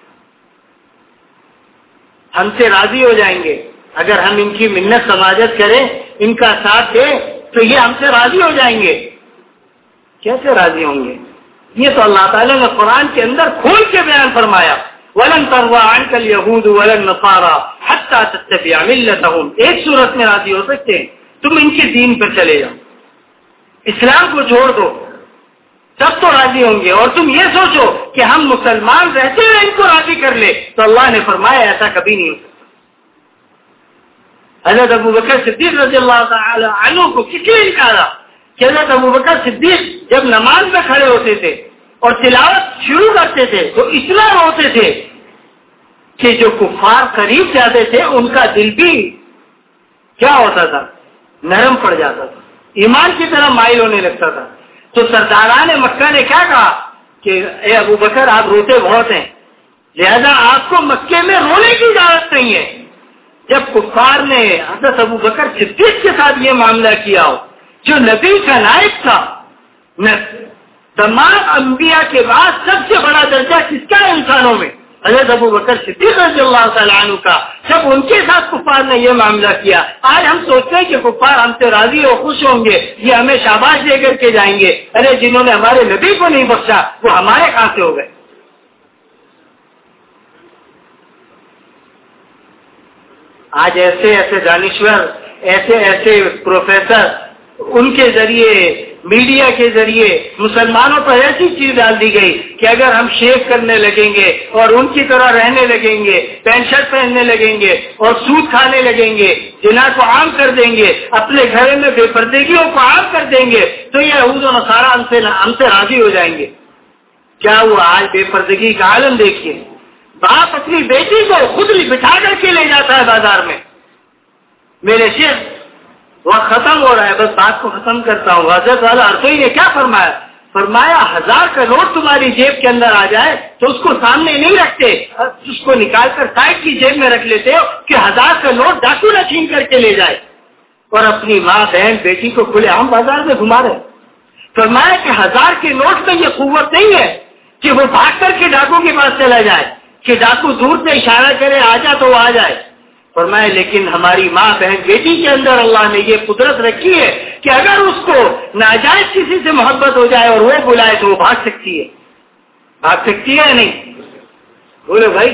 ہم سے راضی ہو جائیں گے اگر ہم ان کی منت سماجت کریں، ان کا ساتھ دیں تو یہ ہم سے راضی ہو جائیں گے. کیسے راضی ہوں گے؟ یہ تو اللہ تعالیٰ نے قرآن کے اندر کھول کے بیان فرمایا وَلَن تَرْضَىٰ عَنْكَ الْيَهُودُ وَلَا النَّصَارَىٰ حَتَّىٰ تَتَّبِعَ مِلَّتَهُمْ. ایک صورت میں راضی ہو سکتے ہیں تم ان کے دین پر چلے جاؤ، اسلام کو چھوڑ دو، تب تو راضی ہوں گے. اور تم یہ سوچو کہ ہم مسلمان رہتے ہوئے ان کو راضی کر لے تو اللہ نے فرمایا ایسا کبھی نہیں ہو سکتا. حضرت ابوبکر صدیق رضی اللہ تعالی عنہ کو کس لیے نکالا کہ حضرت ابوبکر صدیق جب نماز میں کھڑے ہوتے تھے اور تلاوت شروع کرتے تھے تو اتنا روتے تھے کہ جو کفار قریب جاتے تھے ان کا دل بھی کیا ہوتا تھا؟ نرم پڑ جاتا تھا، ایمان کی طرح مائل ہونے لگتا تھا. تو سرداران مکہ نے کیا کہا کہ اے ابوبکر آپ روتے بہت ہیں لہذا آپ کو مکے میں رونے کی اجازت نہیں ہے. جب کفار نے حضرت ابوبکر صدیق کے ساتھ یہ معاملہ کیا ہو جو نبی کا نائب تھا، تمام انبیاء کے بعد سب سے بڑا درجہ کس کا ہے انسانوں میں؟ حضرت ابوبکر صدیق رضی اللہ تعالیٰ عنہ کا. جب ان کے ساتھ کفار نے یہ معاملہ کیا، آج ہم سوچتے ہیں کہ کفار ہم سے راضی اور خوش ہوں گے، یہ ہمیں شاباش دے کر کے جائیں گے. ارے جنہوں نے ہمارے نبی کو نہیں بخشا وہ ہمارے کہاں سے ہو گئے؟ آج ایسے ایسے دانشور، ایسے ایسے پروفیسر، ان کے ذریعے میڈیا کے ذریعے مسلمانوں پر ایسی چیز ڈال دی گئی کہ اگر ہم شیو کرنے لگیں گے اور ان کی طرح رہنے لگیں گے، پینٹ شرٹ پہننے لگیں گے اور سود کھانے لگیں گے، زنا کو عام کر دیں گے، اپنے گھر میں بے پردگیوں کو عام کر دیں گے تو یہ یہود و نصارہ ہم سے راضی ہو جائیں گے. کیا ہوا؟ آج بے پردگی کا عالم دیکھیے. باپ اپنی بیٹی کو خود بٹھا کر کے لے جاتا ہے بازار میں. میرے شیخ وقت ختم ہو رہا ہے، بس بات کو ختم کرتا ہوں. حضرت والا ارسوئی نے کیا فرمایا؟ فرمایا 1000 کا نوٹ تمہاری جیب کے اندر آ جائے تو اس کو سامنے نہیں رکھتے، اس کو نکال کر سائڈ کی جیب میں رکھ لیتے ہو کہ 1000 کا نوٹ ڈاکو نہ چھین کر کے لے جائے. اور اپنی ماں بہن بیٹی کو کھلے عام بازار میں گھما رہے. فرمایا کہ 1000 کے نوٹ میں یہ قوت نہیں ہے کہ وہ بھاگ کر کے ڈاکو کے پاس چلا جائے کہ ڈاکو دور سے اشارہ کرے آ جا تو وہ آ جائے. فرمایا لیکن ہماری ماں بہن بیٹی کے اندر اللہ نے یہ قدرت رکھی ہے کہ اگر اس کو ناجائز کسی سے محبت ہو جائے اور وہ بلائے تو وہ بھاگ سکتی ہے. بھاگ سکتی ہے یا نہیں؟ بولو بھائی،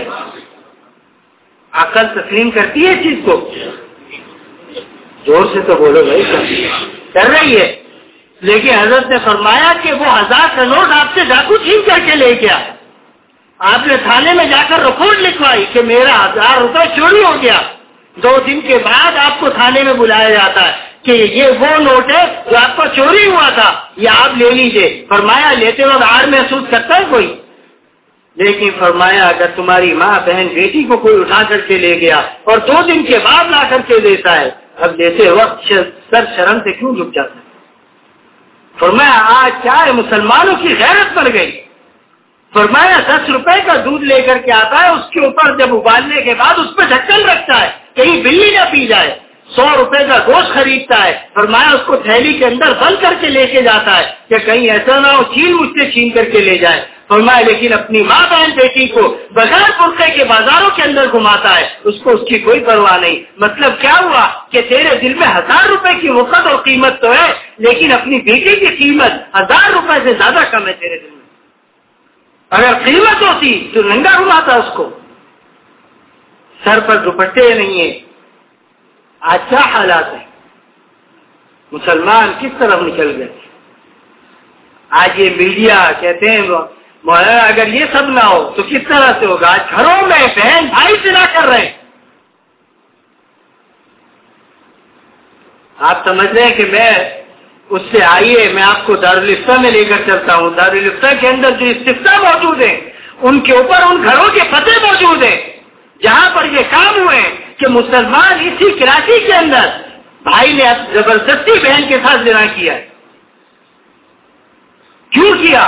عقل تسلیم کرتی ہے اس چیز کو؟ زور سے تو بولو بھائی. کر رہی ہے. لیکن حضرت نے فرمایا کہ وہ 1000 کا نوٹ آپ سے ڈاکو چھین کر کے لے گیا. آپ نے تھانے میں جا کر رپورٹ لکھوائی کہ میرا 1000 روپے چوری ہو گیا. 2 دن کے بعد آپ کو تھانے میں بلایا جاتا ہے کہ یہ وہ نوٹ ہے جو آپ کا چوری ہوا تھا، یہ آپ لے لیجئے. فرمایا لیتے وقت آڑ محسوس کرتا ہے کوئی؟ لیکن فرمایا اگر تمہاری ماں بہن بیٹی کو کوئی اٹھا کر کے لے گیا اور 2 دن کے بعد لا کر کے دیتا ہے، اب لیتے وقت سر شرم سے کیوں جھک جاتا ہے؟ فرمایا آج کیا ہے، مسلمانوں کی غیرت بڑھ گئی. فرمایا 10 روپے کا دودھ لے کر کے آتا ہے، اس کے اوپر جب ابالنے کے بعد اس پہ ڈھکن رکھتا ہے کہیں بلی نہ پی جائے. 100 روپے کا گوشت خریدتا ہے، فرمایا اس کو تھیلی کے اندر بند کر کے لے کے جاتا ہے کہ کہیں ایسا نہ ہو چھین مجھ سے چھین کر کے لے جائے. فرمایا لیکن اپنی ماں بہن بیٹی کو بغیر برقعے کے بازاروں کے اندر گھماتا ہے، اس کو اس کی کوئی پرواہ نہیں. مطلب کیا ہوا کہ تیرے دل میں 1000 روپے کی وقت اور قیمت تو ہے، لیکن اپنی بیٹی کی قیمت 1000 روپے سے زیادہ کم ہے تیرے دل میں. اگر قیمت ہوتی تو ننگا گھماتا اس کو. سر پر دوپٹے نہیں ہے. آج کیا حالات ہیں، مسلمان کس طرف نکل گئے. آج یہ میڈیا کہتے ہیں مولانا اگر یہ سب نہ ہو تو کس طرح سے ہوگا. آج گھروں میں بہن بھائی زنا کر رہے ہیں. آپ سمجھ رہے ہیں کہ میں اس سے آئیے میں آپ کو دارالفتہ میں لے کر چلتا ہوں. دارالفتہ کے اندر جو استفتاء موجود ہیں ان کے اوپر ان گھروں کے پتے موجود ہیں جہاں پر یہ کام ہوئے ہیں کہ مسلمان اسی کراچی کے اندر بھائی نے زبردستی بہن کے ساتھ زنا کیا ہے. کیوں کیا؟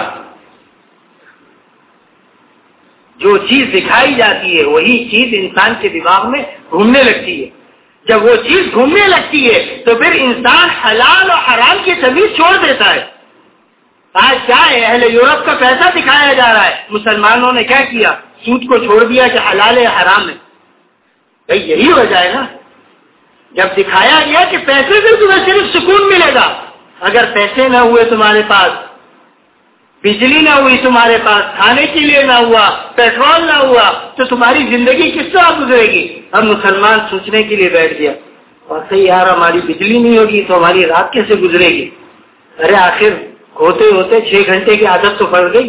جو چیز دکھائی جاتی ہے وہی چیز انسان کے دماغ میں گھومنے لگتی ہے. جب وہ چیز گھومنے لگتی ہے تو پھر انسان حلال اور حرام کی تمیز چھوڑ دیتا ہے. آج کیا ہے، اہل یورپ کا پیسہ دکھایا جا رہا ہے، مسلمانوں نے کیا کیا، سود کو چھوڑ دیا کہ حلال ہے حرام ہے. بھئی یہی وجہ ہے نا، جب دکھایا گیا کہ پیسے سے تمہیں صرف سکون ملے گا. اگر پیسے نہ ہوئے تمہارے پاس، بجلی نہ ہوئی تمہارے پاس، کھانے کے لیے نہ ہوا، پیٹرول نہ ہوا، تو تمہاری زندگی کس طرح گزرے گی. اب مسلمان سوچنے کے لیے بیٹھ گیا اور صحیح یار ہماری بجلی نہیں ہوگی تو ہماری رات کیسے گزرے گی. ارے آخر ہوتے ہوتے 6 گھنٹے کی عادت تو پڑ گئی،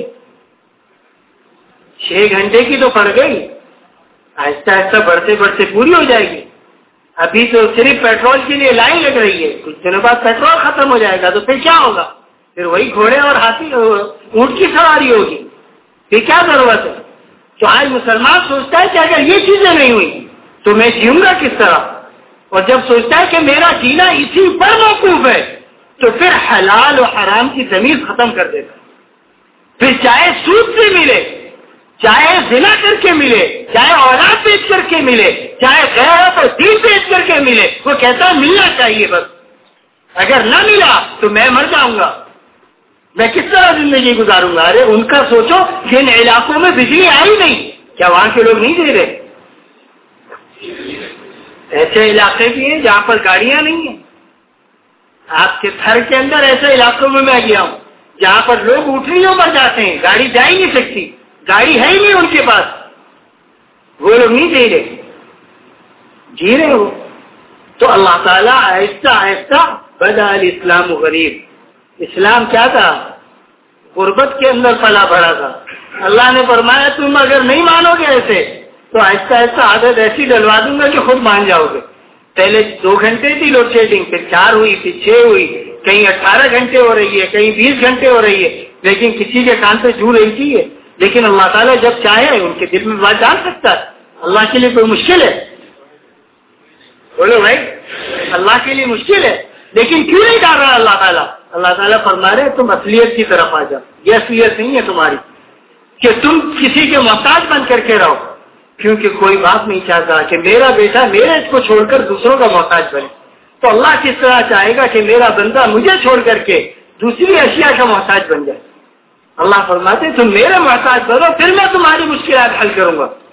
6 گھنٹے کی تو پڑ گئی، آہستہ آہستہ بڑھتے بڑھتے پوری ہو جائے گی. ابھی تو صرف پیٹرول کے لیے لائن لگ رہی ہے، کچھ دنوں بعد پیٹرول ختم ہو جائے گا تو پھر کیا ہوگا، پھر وہی گھوڑے اور ہاتھی اونٹ کی سواری ہوگی، پھر کیا ضرورت ہے. تو آج مسلمان سوچتا ہے کہ اگر یہ چیزیں نہیں ہوئی تو میں جیوں گا کس طرح. اور جب سوچتا ہے کہ میرا جینا اسی پر موقوف ہے تو پھر حلال و حرام کی تمیز ختم کر دیتا. پھر چاہے سود سے ملے، چاہے زنا کر کے ملے، چاہے اولاد بیچ کر کے ملے، چاہے غیرت اور دین بیچ کر کے ملے، وہ کہتا ہے ملنا چاہیے بس. اگر نہ ملا تو میں مر جاؤں گا، میں کس طرح زندگی گزاروں گا. ارے ان کا سوچو کہ ان علاقوں میں بجلی آئی نہیں، کیا وہاں کے لوگ نہیں دے رہے؟ ایسے علاقے بھی ہیں جہاں پر گاڑیاں نہیں ہیں. آپ کے گھر کے اندر ایسے علاقوں میں گیا ہوں جہاں پر لوگ اٹھنیوں پر جاتے ہیں، گاڑی جا ہی نہیں سکتی، گاڑی ہے ہی نہیں ان کے پاس. وہ لوگ نہیں دے رہے، جی رہے ہو. تو اللہ تعالیٰ آہستہ آہستہ بدا الاسلام غریب. اسلام کیا تھا؟ غربت کے اندر پلا بڑا تھا. اللہ نے فرمایا تم اگر نہیں مانو گے ایسے تو آہستہ آہستہ عادت ایسی ڈلوا دوں گا کہ خود مان جاؤ گے. پہلے 2 گھنٹے تھی لوڈ شیڈنگ، پھر 4 ہوئی، پھر 6 ہوئی، کہیں 18 گھنٹے ہو رہی ہے، کہیں 20 گھنٹے ہو رہی ہے، لیکن کسی کے کان پہ جو رہی تھی ہے. لیکن اللہ تعالیٰ جب چاہے ان کے دل میں بات ڈال سکتا ہے. اللہ کے لیے کوئی مشکل ہے؟ بولو بھائی، اللہ کے لیے مشکل ہے. لیکن کیوں نہیں ڈال رہا اللہ تعالیٰ؟ اللہ تعالیٰ فرما رہے تم اصلیت کی طرف آ جاؤ. یہ اصلیت نہیں ہے تمہاری کہ تم کسی کے محتاج بن کر کے رہو، کیونکہ کوئی باپ نہیں چاہتا کہ میرا بیٹا میرے اس کو چھوڑ کر دوسروں کا محتاج بنے. تو اللہ کس طرح چاہے گا کہ میرا بندہ مجھے چھوڑ کر کے دوسری اشیاء کا محتاج بن جائے؟ اللہ فرماتے تم میرے محتاج بنو، پھر میں تمہاری مشکلات حل کروں گا۔